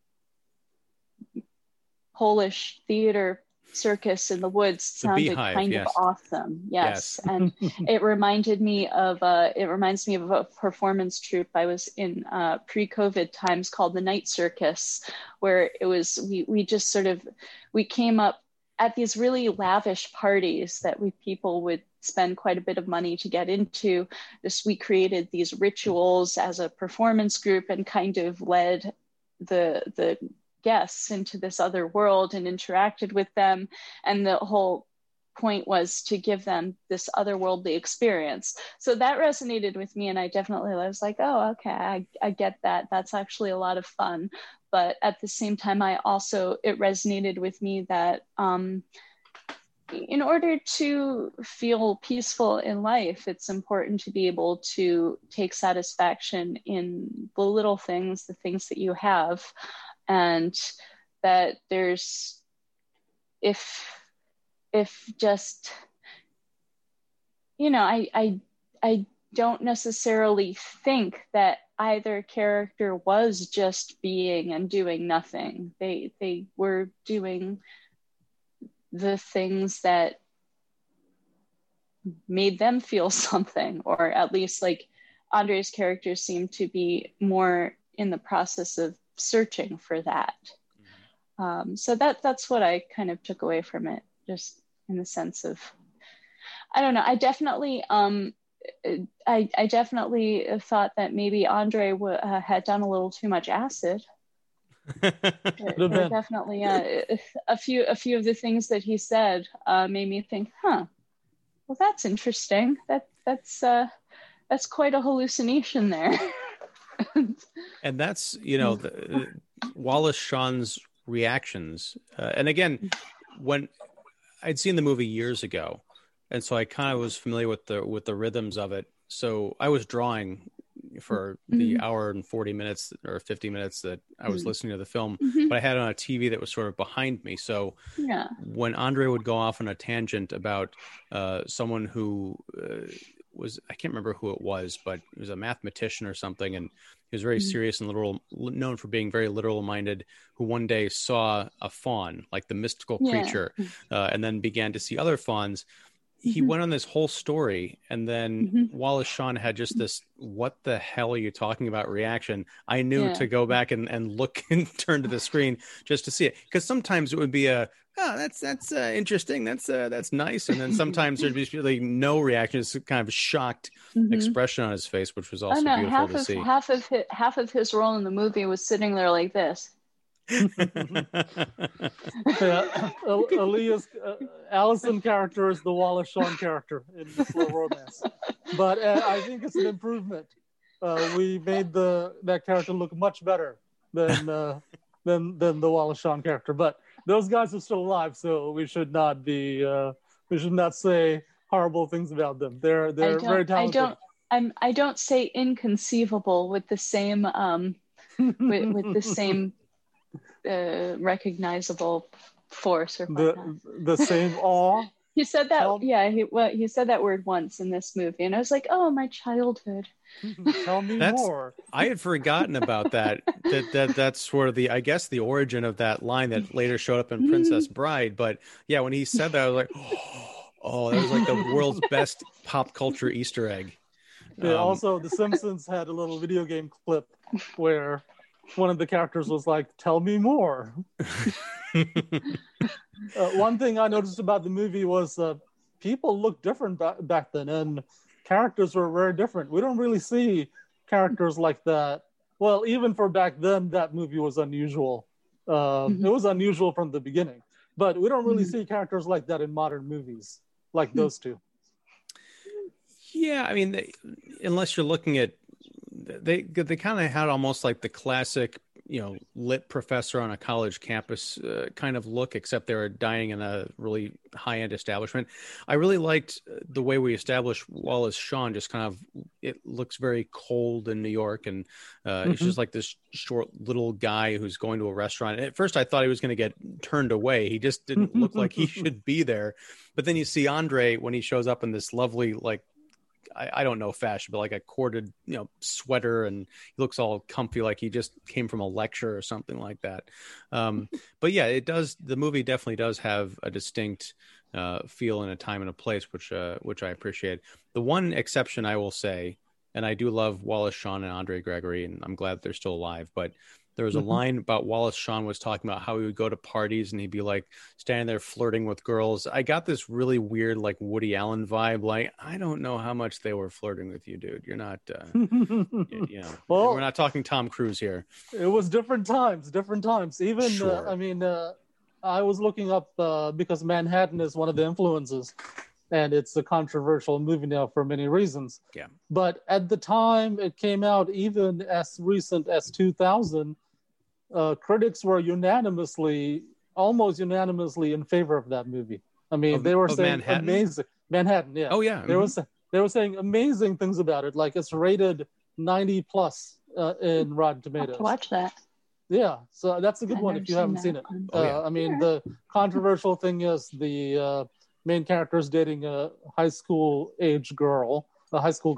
Polish theater circus in the woods sounded the Beehive, kind yes. of awesome. Yes. yes. And it reminded me of, uh, it reminds me of a performance troupe I was in uh, pre-COVID times called the Night Circus, where it was, we, we just sort of, we came up at these really lavish parties that we people would spend quite a bit of money to get into. This, we created these rituals as a performance group and kind of led the, the, guests into this other world and interacted with them. And the whole point was to give them this otherworldly experience. So that resonated with me. And I definitely I was like, oh, okay, I, I get that. That's actually a lot of fun. But at the same time, I also, it resonated with me that um, in order to feel peaceful in life, it's important to be able to take satisfaction in the little things, the things that you have. And that there's, if, if just, you know, I, I, I don't necessarily think that either character was just being and doing nothing. They they were doing the things that made them feel something, or at least like Andre's characters seem to be more in the process of searching for that. Um, so that that's what I kind of took away from it, just in the sense of, I don't know, I definitely um, I, I definitely thought that maybe Andre w- uh, had done a little too much acid. there, there were definitely uh, a few a few of the things that he said uh, made me think, huh, well, that's interesting. That that's uh, that's quite a hallucination there. And that's, you know, the, Wallace Shawn's reactions. Uh, and again, when I'd seen the movie years ago, and so I kind of was familiar with the with the rhythms of it. So I was drawing for the mm-hmm. hour and forty minutes or fifty minutes that I was mm-hmm. listening to the film, mm-hmm. but I had it on a T V that was sort of behind me. So yeah. when Andre would go off on a tangent about uh, someone who uh, was, I can't remember who it was, but it was a mathematician or something, and he was very mm-hmm. serious and literal, known for being very literal minded, who one day saw a fawn, like the mystical creature, yeah. uh, and then began to see other fawns. He mm-hmm. went on this whole story, and then mm-hmm. Wallace Shawn had just this, what the hell are you talking about reaction. I knew yeah. to go back and, and look and turn to the screen just to see it. Because sometimes it would be a, oh, that's that's uh, interesting. That's uh, that's nice. And then sometimes there'd be really no reaction. It's kind of a shocked mm-hmm. expression on his face, which was also know, beautiful half to of, see. Half of, his, half of his role in the movie was sitting there like this. yeah, Aaliyah's uh, Allison character is the Wallace Shawn character in Slow Romance, but uh, I think it's an improvement. Uh, we made the that character look much better than uh, than than the Wallace Shawn character. But those guys are still alive, so we should not be uh, we should not say horrible things about them. They're they're very talented. I don't I'm I don't say inconceivable with the same um with, with the same. Uh, recognizable force or the the same awe. He said that tell, yeah he well he said that word once in this movie, and I was like, oh, my childhood. Tell me that's, more. I had forgotten about that. that that that's sort of the, I guess, the origin of that line that later showed up in Princess Bride. But yeah, when he said that, I was like, oh, that was like the world's best pop culture Easter egg. Yeah, um, also, The Simpsons had a little video game clip where one of the characters was like, tell me more. uh, one thing I noticed about the movie was uh, people looked different ba- back then, and characters were very different. We don't really see characters like that. Well, even for back then, that movie was unusual. Uh, mm-hmm. It was unusual from the beginning. But we don't really mm-hmm. see characters like that in modern movies, like mm-hmm. those two. Yeah, I mean, they, unless you're looking at They they kind of had almost like the classic, you know, lit professor on a college campus uh, kind of look, except they were dying in a really high-end establishment. I really liked the way we established Wallace Shawn. Just kind of, it looks very cold in New York, and uh, mm-hmm. it's just like this short little guy who's going to a restaurant. At first, I thought he was going to get turned away. He just didn't look like he should be there. But then you see Andre when he shows up in this lovely, like, I, I don't know fashion, but like a corded, you know, sweater, and he looks all comfy, like he just came from a lecture or something like that. Um, but yeah, it does. The movie definitely does have a distinct uh, feel and a time and a place, which uh, which I appreciate. The one exception I will say, and I do love Wallace Shawn and Andre Gregory, and I'm glad they're still alive, but there was a mm-hmm. line about Wallace Shawn was talking about how he would go to parties and he'd be like standing there flirting with girls. I got this really weird, like Woody Allen vibe. Like, I don't know how much they were flirting with you, dude. You're not, uh, you, you know, well, we're not talking Tom Cruise here. It was different times, different times. Even, sure. uh, I mean, uh, I was looking up uh, because Manhattan is one of the influences, and it's a controversial movie now for many reasons. Yeah. But at the time it came out, even as recent as two thousand, Uh, critics were unanimously, almost unanimously in favor of that movie. I mean, of, they were saying Manhattan? amazing. Manhattan, yeah. Oh, yeah. They, mm-hmm. were, they were saying amazing things about it. Like, it's rated ninety plus uh, in Rotten Tomatoes. I'll have to watch that. Yeah, so that's a good I've one if you haven't seen it. Oh, yeah. uh, I mean, the controversial thing is the uh, main character is dating a high school age girl, a high school girl.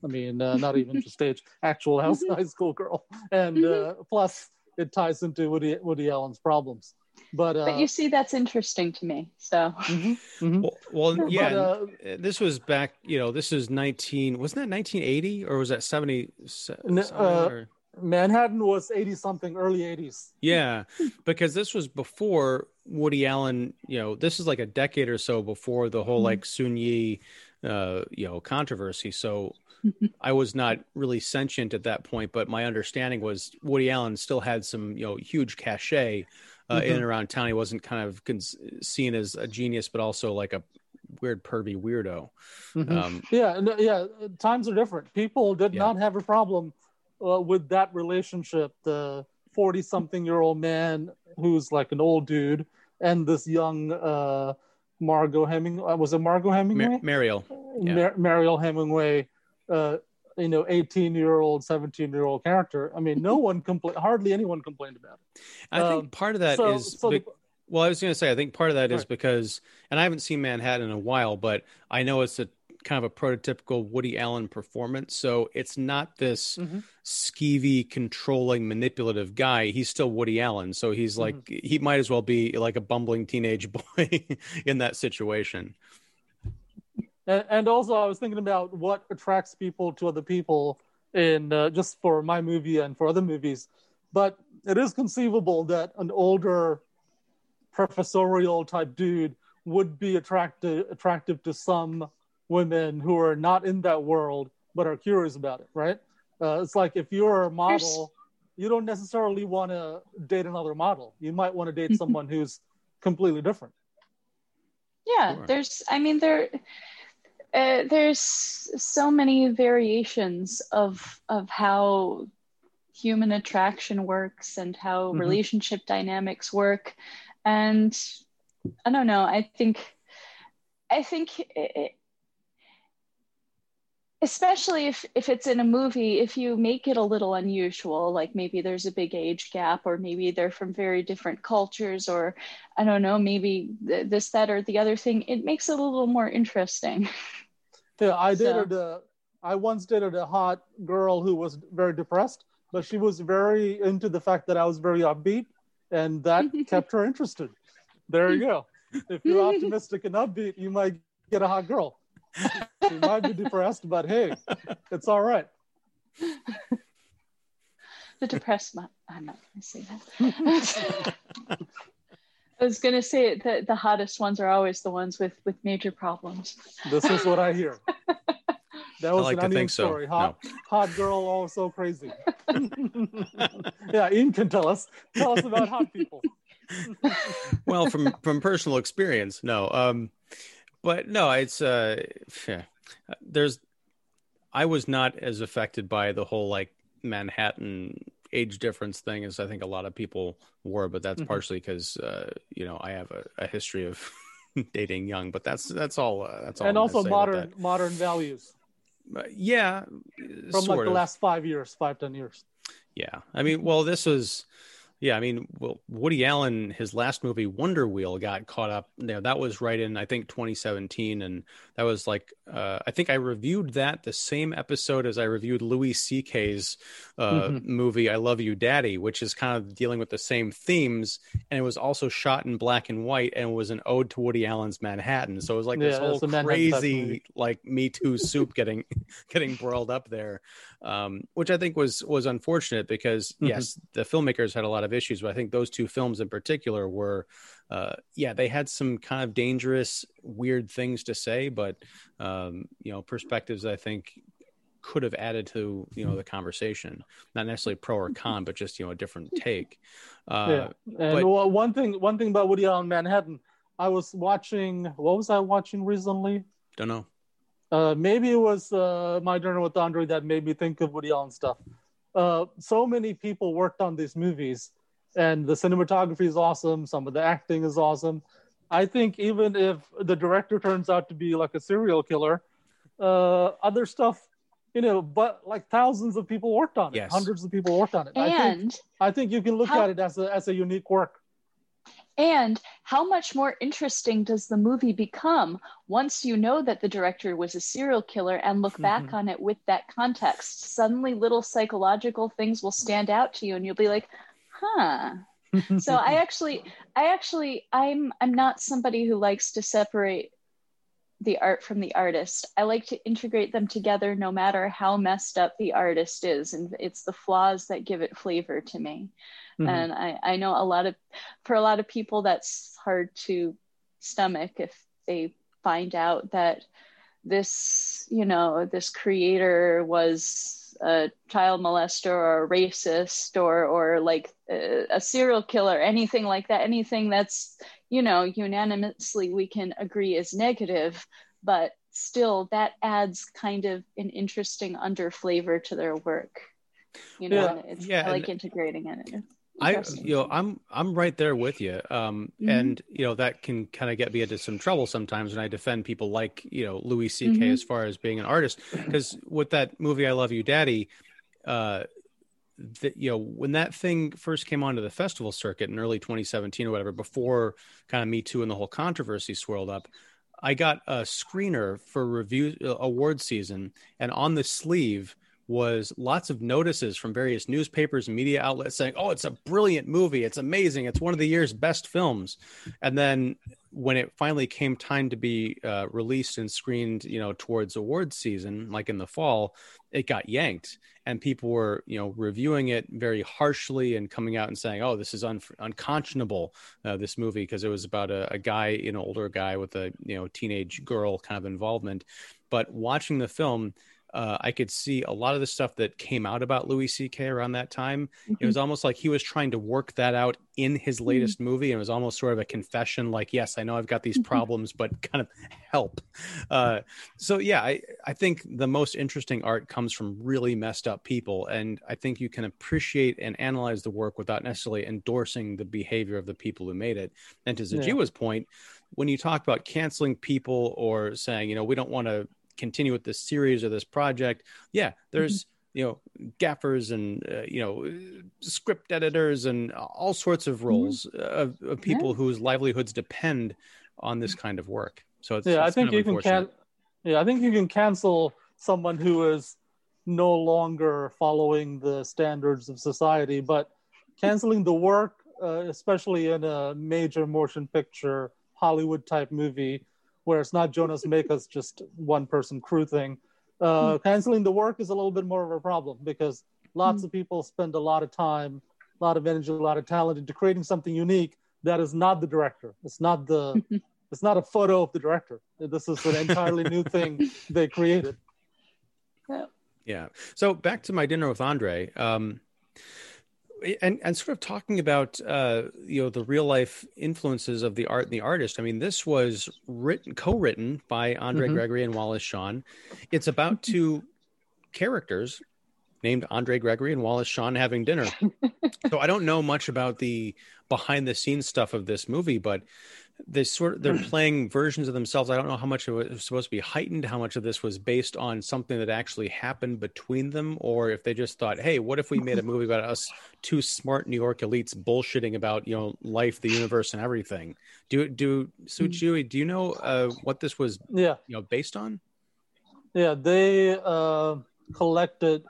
I mean, uh, not even just age, actual house, high school girl. And uh, plus, it ties into Woody, Woody Allen's problems. But, uh, but you see, that's interesting to me. So, mm-hmm, mm-hmm. well, well, yeah, But, uh, this was back, you know, this is nineteen, wasn't that nineteen eighty or was that seventy? uh, Manhattan was eighty something, early eighties. Yeah, because this was before Woody Allen, you know, this is like a decade or so before the whole like Sun Yi, uh, you know, controversy. So I was not really sentient at that point, but my understanding was Woody Allen still had some, you know, huge cachet uh, mm-hmm. in and around town. He wasn't kind of cons- seen as a genius, but also like a weird pervy weirdo. Mm-hmm. Um, yeah, no, yeah. Times are different. People did yeah. not have a problem uh, with that relationship. The forty-something-year-old man who's like an old dude, and this young uh, Margot Hemingway. Was it Margot Hemingway? Mar- Mariel. Yeah. Mar- Mariel Hemingway. Uh, you know, eighteen-year-old, seventeen-year-old character. I mean, no one complained. Hardly anyone complained about it. I um, think part of that so, is. So big- the, well, I was going to say, I think part of that right. is because, and I haven't seen Manhattan in a while, but I know it's a kind of a prototypical Woody Allen performance. So it's not this mm-hmm. skeevy, controlling, manipulative guy. He's still Woody Allen. So he's like, mm-hmm. he might as well be like a bumbling teenage boy in that situation. And, and also, I was thinking about what attracts people to other people in uh, just for my movie and for other movies. But it is conceivable that an older professorial type dude would be attractive attractive to some women who are not in that world but are curious about it, right? Uh, it's like if you're a model, you don't necessarily want to date another model. You might want to date someone who's completely different. Yeah, sure. there's, I mean, there, uh, there's so many variations of of how human attraction works and how mm-hmm. relationship dynamics work. And I don't know, I think, I think, it, especially if, if it's in a movie, if you make it a little unusual, like maybe there's a big age gap, or maybe they're from very different cultures, or I don't know, maybe this, that, or the other thing, it makes it a little more interesting. Yeah, I so. dated a, I once dated a hot girl who was very depressed, but she was very into the fact that I was very upbeat, and that kept her interested. There you go. If you're optimistic and upbeat, you might get a hot girl. She might be depressed, but hey, it's all right. The depressed, I'm not going to say that. I was going to say that the hottest ones are always the ones with, with major problems. This is what I hear. That was I like an to onion think so. story. Hot, no. hot girl, all so crazy. Yeah, Ian can tell us. Tell us about hot people. Well, from from personal experience, no. Um, but no, it's uh, there's. I was not as affected by the whole like Manhattan age difference thing as I think a lot of people were, but that's mm-hmm. partially because uh, you know I have a, a history of dating young. But that's that's all. Uh, that's all. And I'm also say modern modern values. Uh, yeah, from like of. the last five years, five ten years. Yeah, I mean, well, this was. Yeah, I mean, well, Woody Allen, his last movie, Wonder Wheel, got caught up. You know, that was right in, I think, twenty seventeen. And that was like, uh, I think I reviewed that the same episode as I reviewed Louis C K's uh, mm-hmm. movie, I Love You, Daddy, which is kind of dealing with the same themes. And it was also shot in black and white and was an ode to Woody Allen's Manhattan. So it was like this yeah, whole crazy, like, Me Too soup getting getting broiled up there, um, which I think was, was unfortunate because, mm-hmm. yes, the filmmakers had a lot of issues, but I think those two films in particular were uh yeah they had some kind of dangerous, weird things to say, but um you know perspectives I think could have added to you know the conversation, not necessarily pro or con, but just you know a different take. uh yeah. And but, well, one thing one thing about Woody Allen Manhattan, I was watching what was I watching recently don't know uh maybe it was uh My Dinner with Andre that made me think of Woody Allen stuff. Uh so many people worked on these movies, and the cinematography is awesome. Some of the acting is awesome. I think even if the director turns out to be like a serial killer, uh, other stuff, you know, but like thousands of people worked on it. Yes. Hundreds of people worked on it. And I think, I think you can look how, at it as a as a unique work. And how much more interesting does the movie become once you know that the director was a serial killer and look mm-hmm. back on it with that context? Suddenly little psychological things will stand out to you and you'll be like, huh. So I actually, I actually, I'm, I'm not somebody who likes to separate the art from the artist. I like to integrate them together no matter how messed up the artist is. And it's the flaws that give it flavor to me. Mm-hmm. And I, I know a lot of, for a lot of people, that's hard to stomach if they find out that this, you know, this creator was a child molester or a racist or, or like a, a serial killer, anything like that, anything that's, you know, unanimously we can agree is negative, but still that adds kind of an interesting under flavor to their work. You know, yeah, and it's, yeah, I like and integrating it. I, you know, I'm, I'm right there with you. Um, mm-hmm. And, you know, that can kind of get me into some trouble sometimes when I defend people like, you know, Louis C K mm-hmm. as far as being an artist, because with that movie, I Love You, Daddy, uh, that, you know, when that thing first came onto the festival circuit in early twenty seventeen or whatever, before kind of Me Too and the whole controversy swirled up, I got a screener for review uh, award season, and on the sleeve was lots of notices from various newspapers and media outlets saying, oh, it's a brilliant movie. It's amazing. It's one of the year's best films. And then when it finally came time to be uh, released and screened, you know, towards awards season, like in the fall, it got yanked. And people were, you know, reviewing it very harshly and coming out and saying, oh, this is un- unconscionable, uh, this movie, because it was about a, a guy, an older guy with a, you know, teenage girl kind of involvement. But watching the film, Uh, I could see a lot of the stuff that came out about Louis C K around that time. Mm-hmm. It was almost like he was trying to work that out in his latest mm-hmm. movie. And it was almost sort of a confession, like, yes, I know I've got these problems, but kind of help. Uh, so, yeah, I, I think the most interesting art comes from really messed up people. And I think you can appreciate and analyze the work without necessarily endorsing the behavior of the people who made it. And to Zajiwa's yeah. point, when you talk about canceling people or saying, you know, we don't want to continue with this series or this project, yeah, there's mm-hmm. you know, gaffers and uh, you know, script editors and all sorts of roles mm-hmm. of, of people yeah. whose livelihoods depend on this kind of work. So it's, yeah, it's I think kind of you can can yeah, I think you can cancel someone who is no longer following the standards of society, but canceling the work, uh, especially in a major motion picture Hollywood type movie, where it's not Jonas Mekas, just one person crew thing. Uh, canceling the work is a little bit more of a problem because lots of people spend a lot of time, a lot of energy, a lot of talent into creating something unique that is not the director. It's not the, it's not a photo of the director. This is an entirely new thing they created. Yeah. Yeah. So back to My Dinner with Andre. Um, And and sort of talking about uh, you know, the real life influences of the art and the artist. I mean, this was written co-written by Andre mm-hmm. Gregory and Wallace Shawn. It's about two characters named Andre Gregory and Wallace Shawn having dinner. So I don't know much about the behind the scenes stuff of this movie, but they sort of, they're playing versions of themselves. I don't know how much of it was supposed to be heightened, how much of this was based on something that actually happened between them, or if they just thought, hey, what if we made a movie about us two smart New York elites bullshitting about, you know, life, the universe, and everything. Do do Tsuchiya, do you know uh, what this was yeah. you know, based on? Yeah, they uh, collected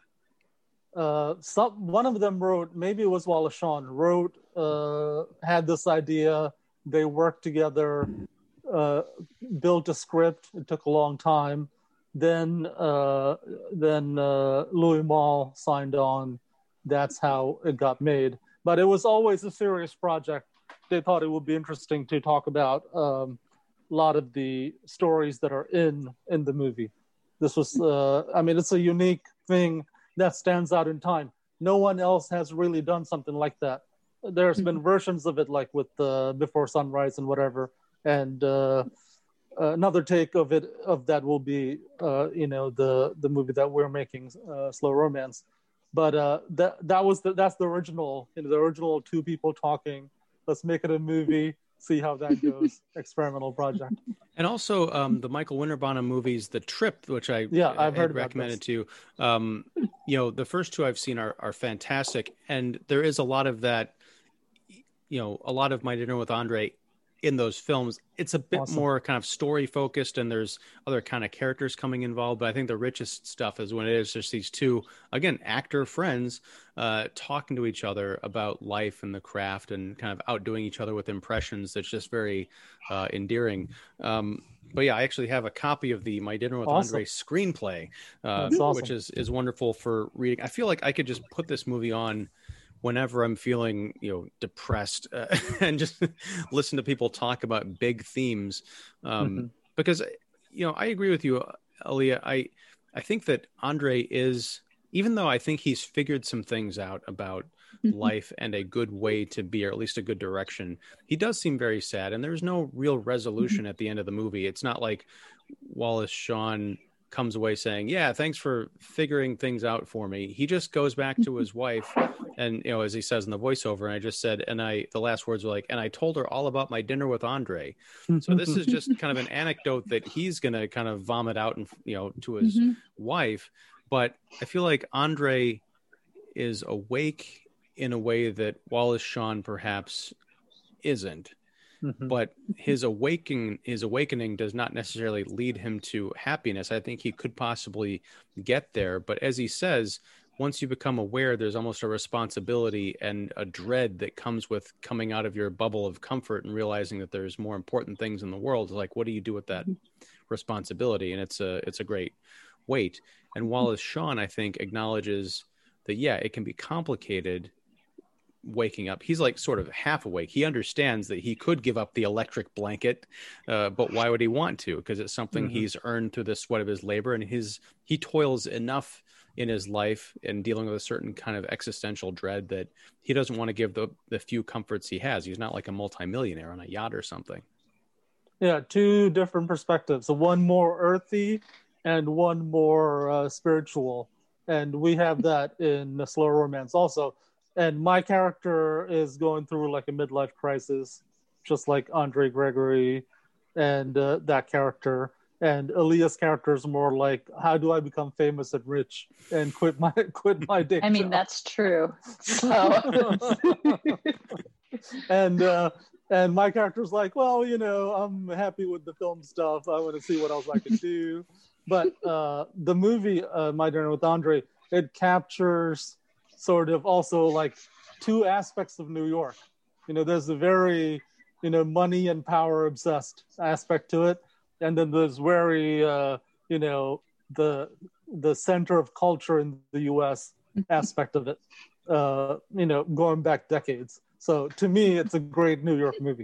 uh, some. One of them wrote, maybe it was Wallace Shawn, wrote, uh, had this idea. They worked together, uh, built a script. It took a long time. Then, uh, then uh, Louis Malle signed on. That's how it got made. But it was always a serious project. They thought it would be interesting to talk about um, a lot of the stories that are in in the movie. This was, uh, I mean, it's a unique thing that stands out in time. No one else has really done something like that. There's been versions of it, like with uh, Before Sunrise and whatever, and uh, another take of it of that will be, uh, you know, the the movie that we're making, uh, Slow Romance. But uh, that that was the, that's the original, you know, the original two people talking. Let's make it a movie. See how that goes. Experimental project. And also um, the Michael Winterbottom movies, The Trip, which I yeah I've heard recommended to you. Um, you know, the first two I've seen are are fantastic, and there is a lot of that. you know, a lot of My Dinner with Andre in those films, it's a bit Awesome. more kind of story focused, and there's other kind of characters coming involved. But I think the richest stuff is when it is just these two, again, actor friends uh, talking to each other about life and the craft and kind of outdoing each other with impressions. That's just very uh, endearing. Um, but yeah, I actually have a copy of the My Dinner with Awesome. Andre screenplay, uh, That's awesome. which is, is wonderful for reading. I feel like I could just put this movie on whenever I'm feeling, you know, depressed uh, and just listen to people talk about big themes. Um, Mm-hmm. Because, you know, I agree with you, Aaliyah. I, I think that Andre is, even though I think he's figured some things out about life and a good way to be, or at least a good direction, he does seem very sad. And there's no real resolution at the end of the movie. It's not like Wallace Shawn comes away saying, yeah, thanks for figuring things out for me. He just goes back to his wife. And, you know, as he says in the voiceover, and I just said, and I, the last words were like, and I told her all about my dinner with Andre. So this is just kind of an anecdote that he's going to kind of vomit out and, you know, to his Mm-hmm. wife. But I feel like Andre is awake in a way that Wallace Shawn perhaps isn't. Mhm. But his awakening, his awakening does not necessarily lead him to happiness. I think he could possibly get there. But as he says, once you become aware, there's almost a responsibility and a dread that comes with coming out of your bubble of comfort and realizing that there's more important things in the world. Like, what do you do with that responsibility? And it's a, it's a great weight. And Wallace Shawn, I think, acknowledges that, yeah, it can be complicated waking up. He's like sort of half awake. He understands that he could give up the electric blanket, uh, but why would he want to? Because it's something Mhm. he's earned through the sweat of his labor, and his he toils enough in his life and dealing with a certain kind of existential dread that he doesn't want to give the the few comforts he has. He's not like a multimillionaire on a yacht or something. Yeah, two different perspectives. So one more earthy and one more uh, spiritual. And we have that in the Slow Romance also. And my character is going through like a midlife crisis, just like Andre Gregory and uh, that character. And Aaliyah's character is more like, how do I become famous and rich and quit my quit my day I mean, job? that's true. So and uh, and my character's like, well, you know, I'm happy with the film stuff. I want to see what else I can do. But uh, the movie, uh, My Dinner with Andre, it captures sort of also like two aspects of New York. You know, there's a very, you know, money and power obsessed aspect to it. And then there's very, uh, you know, the the center of culture in the U S aspect of it, uh, you know, going back decades. So to me, it's a great New York movie.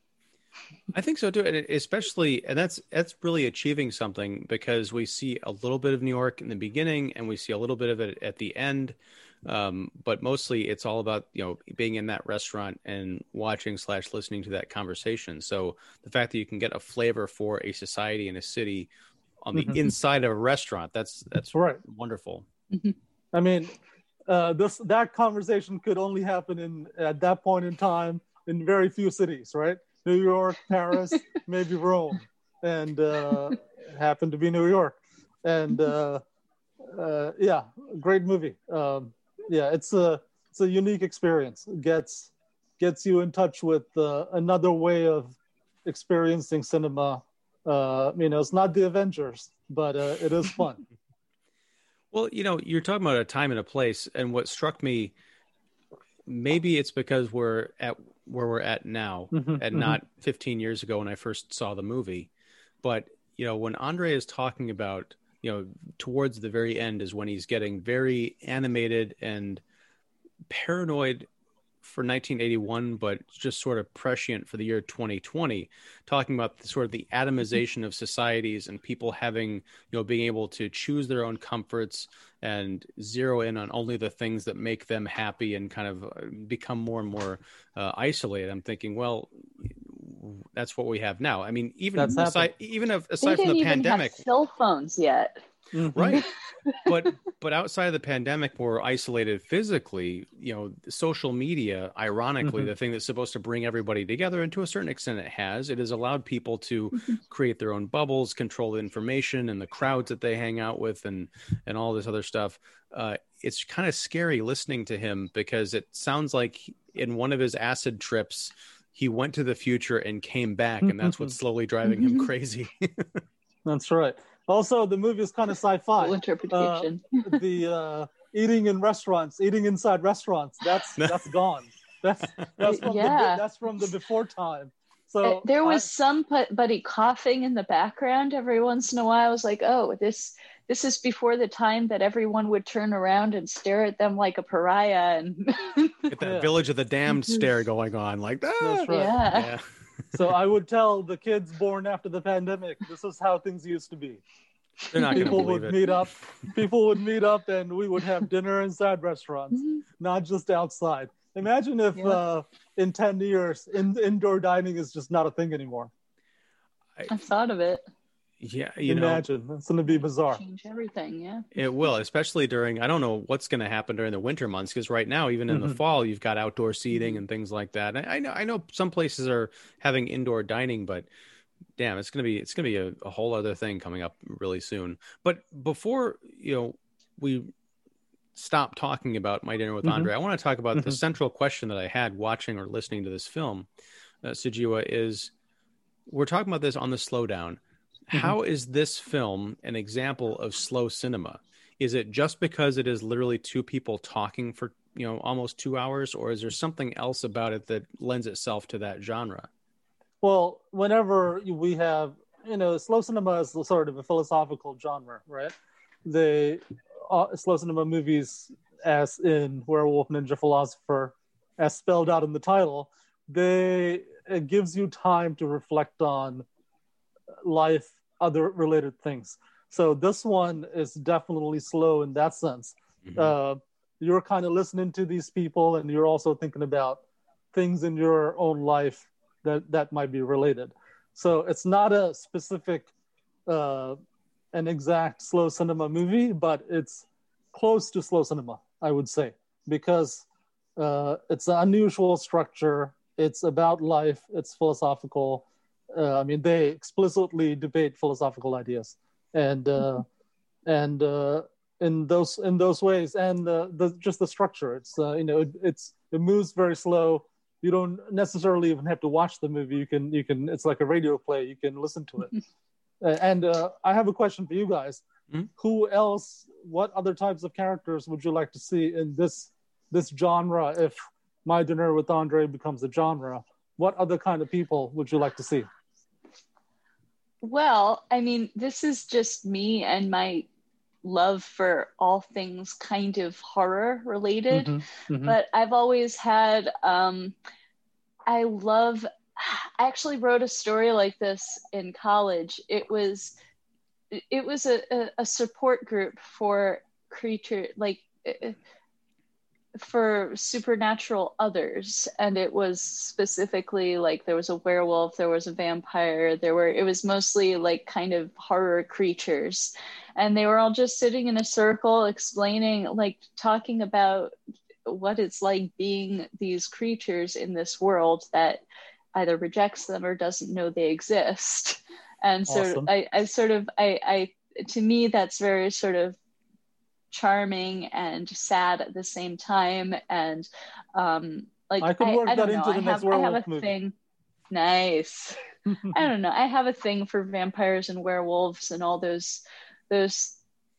I think so too, and it- especially, and that's that's really achieving something, because we see a little bit of New York in the beginning, and we see a little bit of it at the end. Um, but mostly, it's all about, you know, being in that restaurant and watching slash listening to that conversation. So the fact that you can get a flavor for a society and a city on the Mhm. inside of a restaurant, that's that's Right. wonderful. I mean, uh, this that conversation could only happen in at that point in time in very few cities, right? New York, Paris, maybe Rome, and uh, it happened to be New York. And uh, uh, yeah, great movie. Um, yeah, it's a it's a unique experience. It gets gets you in touch with uh, another way of experiencing cinema. Uh, you know, it's not the Avengers, but uh, it is fun. Well, you know, you're talking about a time and a place, and what struck me, maybe it's because we're at where we're at now Mhm, and mhm. not fifteen years ago when I first saw the movie. But, you know, when Andre is talking about, you know, towards the very end is when he's getting very animated and paranoid for nineteen eighty-one, but just sort of prescient for the year twenty twenty, talking about the, sort of the atomization of societies and people having, you know, being able to choose their own comforts and zero in on only the things that make them happy and kind of uh, become more and more uh, isolated. I'm thinking, well, that's what we have now. I mean, even That's aside, happened. even if, they aside from didn't the even pandemic, have cell phones yet. Mhm. right? but but outside of the pandemic, we're isolated physically. You know, social media, ironically, Mhm. the thing that's supposed to bring everybody together, and to a certain extent it has, it has allowed people to create their own bubbles, control the information and the crowds that they hang out with, and and all this other stuff. Uh, it's kind of scary listening to him, because it sounds like in one of his acid trips, he went to the future and came back, and that's what's slowly driving him crazy. That's right. Also, the movie is kind of sci-fi. Full interpretation. Uh, the uh, eating in restaurants, eating inside restaurants, that's that's gone. That's that's from Yeah. the that's from the before time. So Uh, there was I- somebody coughing in the background every once in a while. I was like, oh, this this is before the time that everyone would turn around and stare at them like a pariah. And Get that Yeah. Village of the Damned stare going on, like that. That's right. yeah. Yeah. So I would tell the kids born after the pandemic, this is how things used to be. They're not going to People believe would it. meet up. People would meet up, and we would have dinner inside restaurants, not just outside. Imagine if Yeah. uh, in ten years, in, indoor dining is just not a thing anymore. I've thought of it. Yeah, you know, Imagine. It's going to be bizarre. Change everything. Yeah. it will, especially during, I don't know what's going to happen during the winter months, because right now, even in the Mhm. fall, you've got outdoor seating and things like that. I, I know, I know some places are having indoor dining, but damn, it's going to be, it's going to be a, a whole other thing coming up really soon. But before, you know, we stop talking about My Dinner with Mhm. Andre, I want to talk about the Mhm. central question that I had watching or listening to this film, uh, Sujiwa, is we're talking about this on the slowdown. How is this film an example of slow cinema? Is it just because it is literally two people talking for, you know, almost two hours, or is there something else about it that lends itself to that genre? Well, whenever we have, you know, slow cinema is sort of a philosophical genre, right? The uh, slow cinema movies, as in Werewolf Ninja Philosopher, as spelled out in the title, they it gives you time to reflect on life, other related things. So this one is definitely slow in that sense. Mhm. Uh, you're kind of listening to these people, and you're also thinking about things in your own life that that might be related. So it's not a specific, uh, an exact slow cinema movie, but it's close to slow cinema, I would say, because uh, it's an unusual structure. It's about life. It's philosophical. Uh, I mean, they explicitly debate philosophical ideas, and uh, and uh, in those in those ways, and uh, the just the structure. It's uh, you know it, it's it moves very slow. You don't necessarily even have to watch the movie. You can you can. It's like a radio play. You can listen to it. Uh, and uh, I have a question for you guys. Mhm. Who else? What other types of characters would you like to see in this this genre? If My Dinner with Andre becomes a genre, what other kind of people would you like to see? Well, I mean, this is just me and my love for all things kind of horror related. Mhm, mhm. But I've always had, um, I love, I actually wrote a story like this in college. It was, it was a, a, a support group for creature, like uh, for supernatural others. And it was specifically like there was a werewolf, there was a vampire, there were, it was mostly like kind of horror creatures. And they were all just sitting in a circle explaining, like talking about what it's like being these creatures in this world that either rejects them or doesn't know they exist. And so Awesome. I, I sort of, I, I, to me, that's very sort of charming and sad at the same time. And um, like, I could work I, I that don't into know. the I next have, I have werewolf a movie. thing. Nice. I don't know. I have a thing for vampires and werewolves and all those, those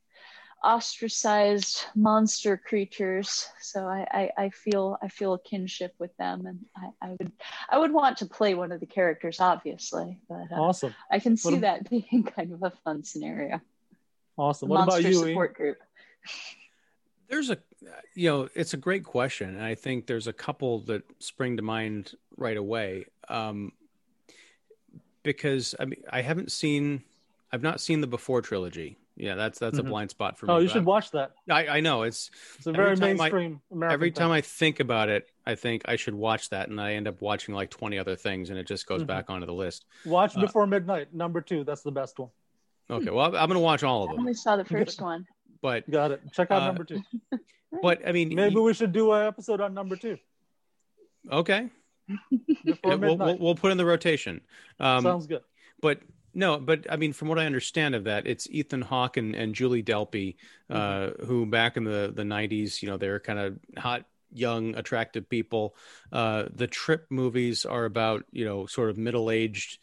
ostracized monster creatures. So I, I, I feel I feel a kinship with them, and I, I would I would want to play one of the characters, obviously, but uh, Awesome, I can see ab- that being kind of a fun scenario. awesome. The What about monster you, Ian? support group. There's a, you know, it's a great question. And I think there's a couple that spring to mind right away. Um, because I mean, I haven't seen, I've not seen the Before trilogy. Yeah, that's that's Mhm. a blind spot for me. Oh, you but should watch that. I, I know it's It's a Every very time I- mainstream American every thing. time I think about it, I think I should watch that, and I end up watching like twenty other things, and it just goes Mhm. back onto the list. Watch uh, Before Midnight, number two. That's the best one. Okay, well, I'm going to watch all I of them, only saw the first one. but Got it. Check out Uh, number two. but I mean, Maybe y- we should do an episode on number two. okay, Before Yeah, we'll, Midnight. we'll we'll put in the rotation. Um, Sounds good. but no, but I mean, from what I understand of that, it's Ethan Hawke and, and Julie Delpy, uh, Mm-hmm. who back in the, the nineties, you know, they were kind of hot young, attractive people. Uh, the Trip movies are about, you know, sort of middle-aged,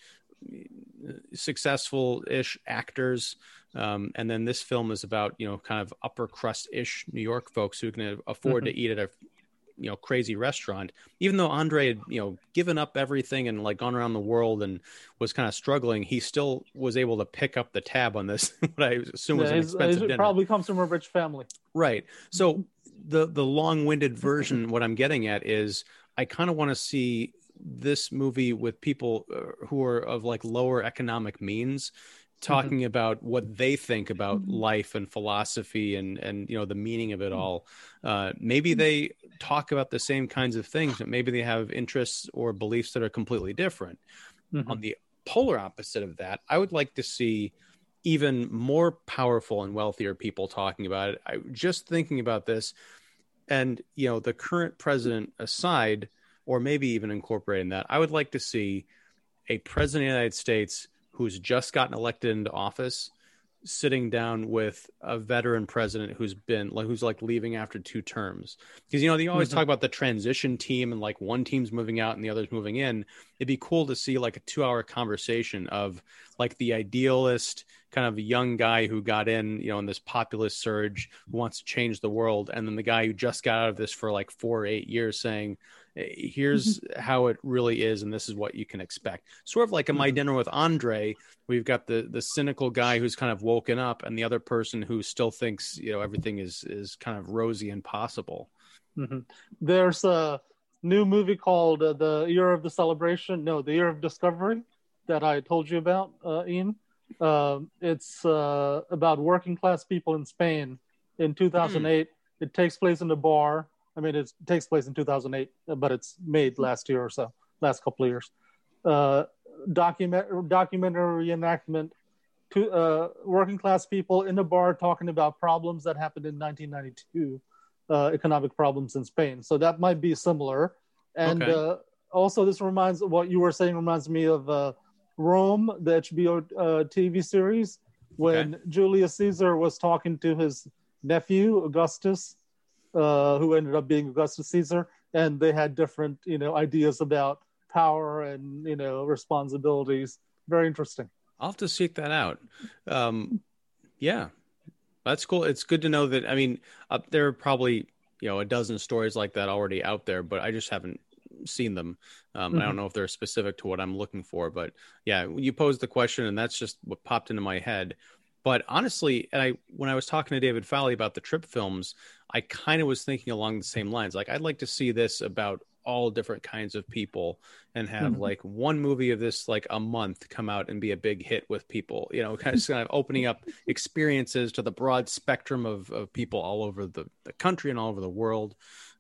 successful-ish actors. Um, and then this film is about, you know, kind of upper crust-ish New York folks who can afford mm-hmm. to eat at a, you know, crazy restaurant. Even though Andre had, you know, given up everything and like gone around the world and was kind of struggling, he still was able to pick up the tab on this, what I assume was yeah, an expensive dinner. It probably comes from a rich family. Right. So the, the long-winded version, what I'm getting at is I kind of want to see this movie with people uh, who are of like lower economic means, talking mm-hmm. about what they think about mm-hmm. life and philosophy and, and, you know, the meaning of it all. Uh, maybe they talk about the same kinds of things, but maybe they have interests or beliefs that are completely different. Mm-hmm. On the polar opposite of that, I would like to see even more powerful and wealthier people talking about it. I just thinking about this and, you know, the current president aside, or maybe even incorporating that, I would like to see a president of the United States who's just gotten elected into office, sitting down with a veteran president who's been like, who's like leaving after two terms. Because, you know, they always mm-hmm. talk about the transition team and like one team's moving out and the other's moving in. It'd be cool to see like a two hour conversation of like the idealist kind of young guy who got in, you know, in this populist surge who wants to change the world. And then the guy who just got out of this for like four or eight years saying, here's mm-hmm. how it really is, and this is what you can expect. Sort of like in My Dinner with Andre, we've got the the cynical guy who's kind of woken up, and the other person who still thinks, you know, everything is is kind of rosy and possible. Mm-hmm. There's a new movie called uh, The Year of the Celebration. No, The Year of Discovery that I told you about, uh, Ian. Uh, it's uh, about working class people in Spain in two thousand eight. Mm. It takes place in a bar. I mean, it's, it takes place in two thousand eight, but it's made last year or so, last couple of years. Uh, document, documentary reenactment, to uh, working class people in a bar talking about problems that happened in nineteen ninety-two, uh, economic problems in Spain. So that might be similar. And okay. uh, also this reminds, what you were saying reminds me of uh, Rome, the H B O uh, T V series, when okay. Julius Caesar was talking to his nephew, Augustus, Uh, who ended up being Augustus Caesar, and they had different, you know, ideas about power and, you know, responsibilities. Very interesting. I'll have to seek that out. Um, yeah, that's cool. It's good to know that. I mean, uh, there are probably, you know, a dozen stories like that already out there, but I just haven't seen them. Um, mm-hmm. I don't know if they're specific to what I'm looking for, but yeah, you posed the question, and that's just what popped into my head. But honestly, and I when I was talking to David Fowley about the Trip films, I kind of was thinking along the same lines. Like, I'd like to see this about all different kinds of people and have mm-hmm. like one movie of this like a month come out and be a big hit with people, you know, kind of, kind of opening up experiences to the broad spectrum of, of people all over the, the country and all over the world.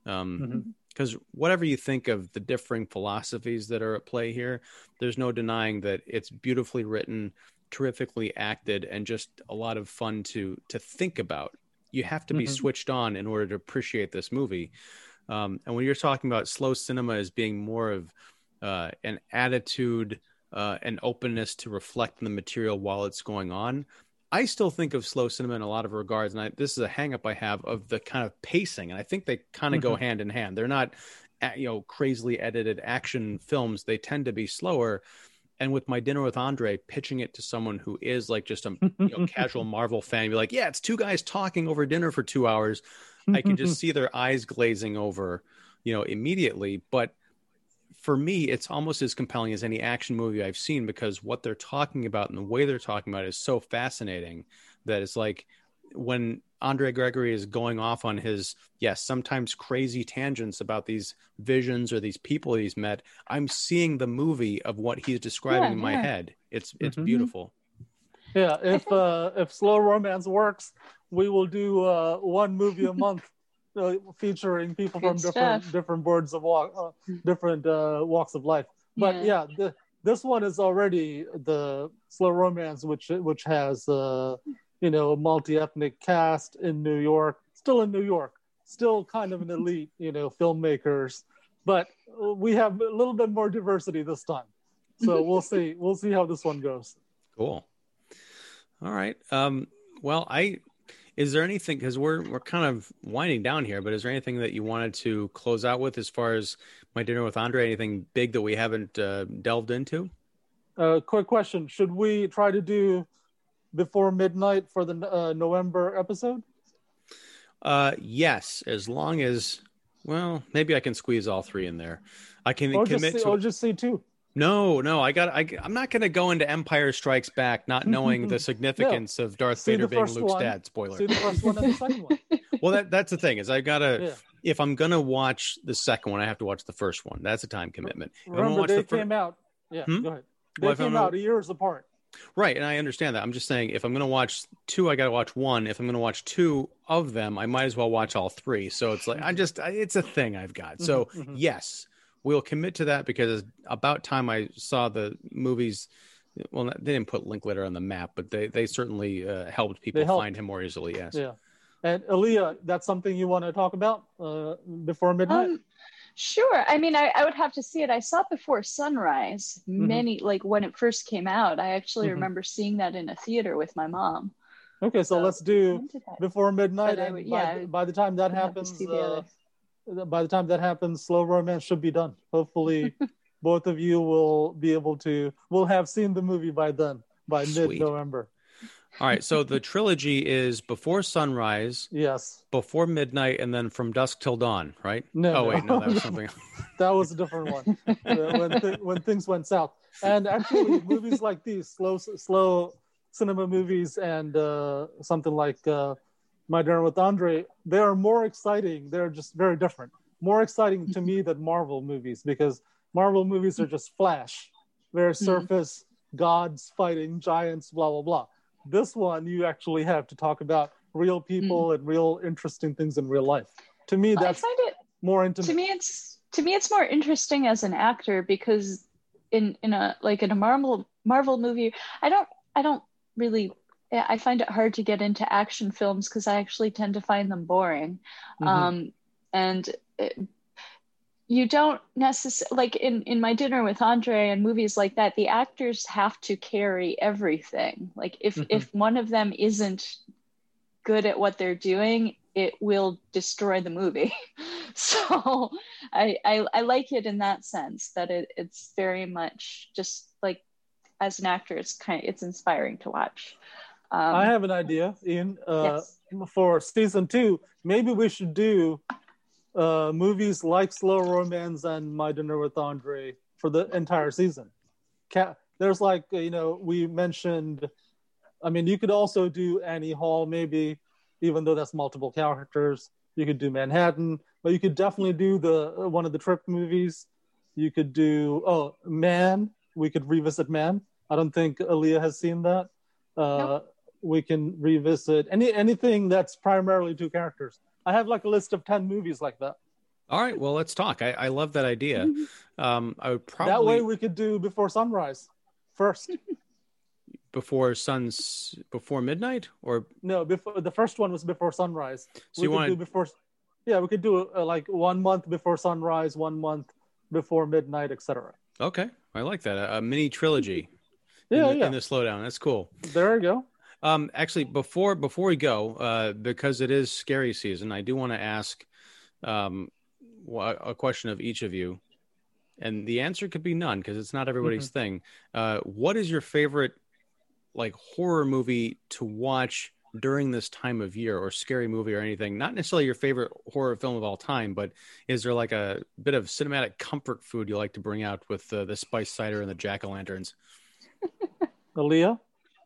Um, because mm-hmm. whatever you think of the differing philosophies that are at play here, there's no denying that it's beautifully written, terrifically acted, and just a lot of fun to to think about. You have to be mm-hmm. switched on in order to appreciate this movie. Um, and when you're talking about slow cinema as being more of uh, an attitude, uh, an openness to reflect on the material while it's going on, I still think of slow cinema in a lot of regards. And I, this is a hang up I have of the kind of pacing. And I think they kind of mm-hmm. go hand in hand. They're not, you know, crazily edited action films. They tend to be slower. And with My Dinner with Andre, pitching it to someone who is like just a you know, casual Marvel fan, be like, yeah, it's two guys talking over dinner for two hours. I can just see their eyes glazing over, you know, immediately. But for me, it's almost as compelling as any action movie I've seen, because what they're talking about and the way they're talking about it is so fascinating that it's like when Andre Gregory is going off on his, yes, sometimes crazy tangents about these visions or these people he's met, I'm seeing the movie of what he's describing yeah, in my yeah. head. It's it's mm-hmm. beautiful. Yeah, if uh, if slow romance works, we will do uh, one movie a month uh, featuring people Good from different stuff. different boards of walk, uh, different uh, walks of life. But yeah, yeah the, this one is already the slow romance, which which has. Uh, you know, a multi-ethnic cast in New York, still in New York, still kind of an elite, you know, filmmakers, but we have a little bit more diversity this time. So we'll see, we'll see how this one goes. Cool. All right. Um, well, I, Is there anything, because we're we're kind of winding down here, but is there anything that you wanted to close out with as far as My Dinner with Andre? Anything big that we haven't uh, delved into? Uh, quick question: should we try to do Before Midnight for the uh, November episode? Uh, yes, as long as, well, maybe I can squeeze all three in there. I can or commit just see, to. Or just see two. No, no, I got. I, I'm not going to go into Empire Strikes Back, not knowing the significance no. of Darth see Vader being Luke's one, dad. Spoiler. See the first one and the second one. Well, that that's the thing is I gotta. Yeah. If I'm gonna watch the second one, I have to watch the first one. That's a time commitment. If Remember, watch they the fir- came out. Yeah, hmm? go ahead. They well, came out a years apart. Right, and I understand that. I'm just saying, if I'm gonna watch two, I gotta watch one. If I'm gonna watch two of them, I might as well watch all three. So it's like I just, it's a thing I've got. So mm-hmm. yes. We'll commit to that because it's about time I saw the movies. Well, they didn't put Linklater on the map, but they, they certainly uh, helped people helped. find him more easily. Yes. Yeah. And Aaliyah, that's something you want to talk about uh, Before Midnight? Um, sure. I mean, I, I would have to see it. I saw it Before Sunrise Mm-hmm. many, like when it first came out. I actually Mm-hmm. remember seeing that in a theater with my mom. Okay, so, So, let's do when did that- Before Midnight. But I And would- by, yeah, the- by the time that I'd have to happens, see the uh, other. by the time that happens, Slow Romance should be done. Hopefully, both of you will be able to, will have seen the movie by then, by Sweet. mid-November. All right. So the trilogy is Before Sunrise, Yes. Before Midnight, and then From Dusk Till Dawn, right? No, Oh, no. wait. No, that was something else. That was a different one. uh, when, th- when things went south. And actually, movies like these, slow slow cinema movies and uh, something like uh, My Dinner with Andre, they are more exciting. They're just very different. More exciting to me than Marvel movies, because Marvel movies are just flash, very surface, gods fighting giants, blah, blah, blah. This one, you actually have to talk about real people mm. and real interesting things in real life. To me, that's I find it, more intimate. To me, it's to me, it's more interesting as an actor, because in in a like in a Marvel Marvel movie, I don't I don't really I find it hard to get into action films because I actually tend to find them boring, mm-hmm. um, and it, you don't necessarily like in in My Dinner with Andre and movies like that. The actors have to carry everything. Like if mm-hmm. if one of them isn't good at what they're doing, it will destroy the movie. So I, I I like it in that sense, that it, it's very much just like, as an actor, it's kind of, it's inspiring to watch. Um, I have an idea, Ian. Uh, yes. For season two, maybe we should do uh, movies like Slow Romance and My Dinner with Andre for the entire season. Ca- There's like, you know, we mentioned, I mean, you could also do Annie Hall, maybe, even though that's multiple characters. You could do Manhattan, but you could definitely do the one of the Trip movies. You could do, oh, Man. We could revisit Man. I don't think Aaliyah has seen that. Uh, nope. We can revisit any anything that's primarily two characters. I have like a list of ten movies like that. All right, well, let's talk. I, I love that idea. Um, I would probably that way we could do Before Sunrise first. Before suns, before midnight, or no? Before the first one was Before Sunrise. So we you could want do before? Yeah, we could do uh, like one month before sunrise, one month before midnight, et cetera. Okay, I like that. A, a mini trilogy. yeah, in the, yeah. In the slowdown, that's cool. There you go. Um, actually, before before we go, uh, because it is scary season, I do want to ask um, a question of each of you, and the answer could be none because it's not everybody's mm-hmm. thing. Uh, what is your favorite, like, horror movie to watch during this time of year, or scary movie or anything? Not necessarily your favorite horror film of all time, but is there like a bit of cinematic comfort food you like to bring out with uh, the spice cider and the jack-o'-lanterns? Aaliyah?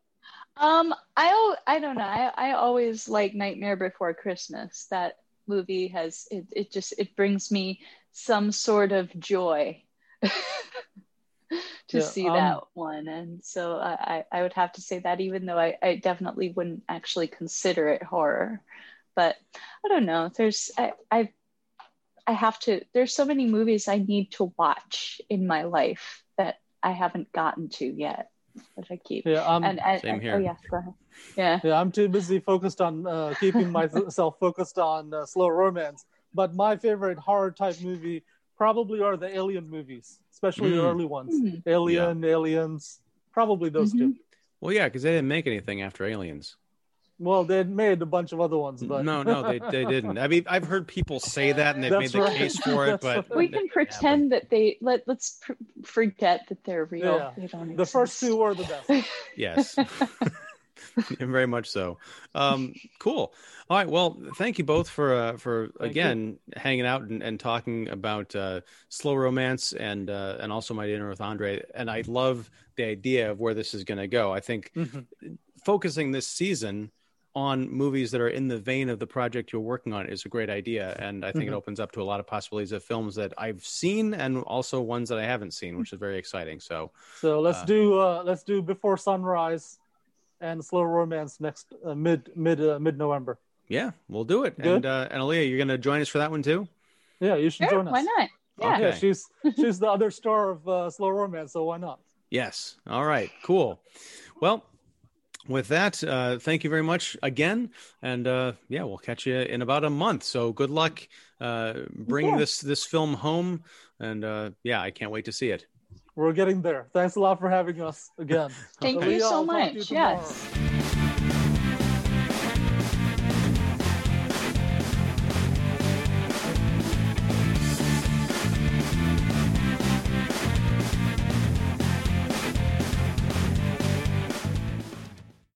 Um, I I don't know. I, I always like Nightmare Before Christmas. That movie has it, it just it brings me some sort of joy to yeah, see um, that one. And so I, I would have to say that, even though I, I definitely wouldn't actually consider it horror. But I don't know. There's I, I I have to there's so many movies I need to watch in my life that I haven't gotten to yet. Which I keep. Yeah, um, Same and, and, here. Oh yeah, go ahead. Yeah. Yeah, I'm too busy focused on uh, keeping myself focused on uh, Slow Romance. But my favorite horror type movie probably are the Alien movies, especially mm. the early ones. Mm. Alien, yeah. Aliens, probably those mm-hmm. two. Well, yeah, because they didn't make anything after Aliens. Well, they made a bunch of other ones, but No, no, they they didn't. I mean, I've heard people say that, and they've That's made the right. case for it, That's but We can pretend that they let let's pr- forget that they're real. Yeah. They don't the first exist. two were the best. yes, very much so. Um, cool. All right. Well, thank you both for uh, for Thank again hanging out and, and talking about uh, slow romance and uh, and also My Dinner with Andre. And I love the idea of where this is going to go. I think Mhm. focusing this season on movies that are in the vein of the project you're working on is a great idea, and I think Mhm. it opens up to a lot of possibilities of films that I've seen and also ones that I haven't seen, which is very exciting. So So let's Uh, do uh, let's do Before Sunrise and Slow Romance next uh, mid mid uh, mid November. yeah, we'll do it. Good. And uh, and Aaliyah, you're going to join us for that one too? Yeah, you should Sure, join us. why not? Yeah. Okay. Yeah, she's she's the other star of uh, Slow Romance, so why not? Yes. All right. Cool. Well, with that, uh, thank you very much again, and uh, yeah, we'll catch you in about a month. So good luck uh, bringing Yeah. this this film home, and uh, yeah, I can't wait to see it. We're getting there. Thanks a lot for having us again. Thank Aaliyah, you so I'll talk to you much. tomorrow. Yes.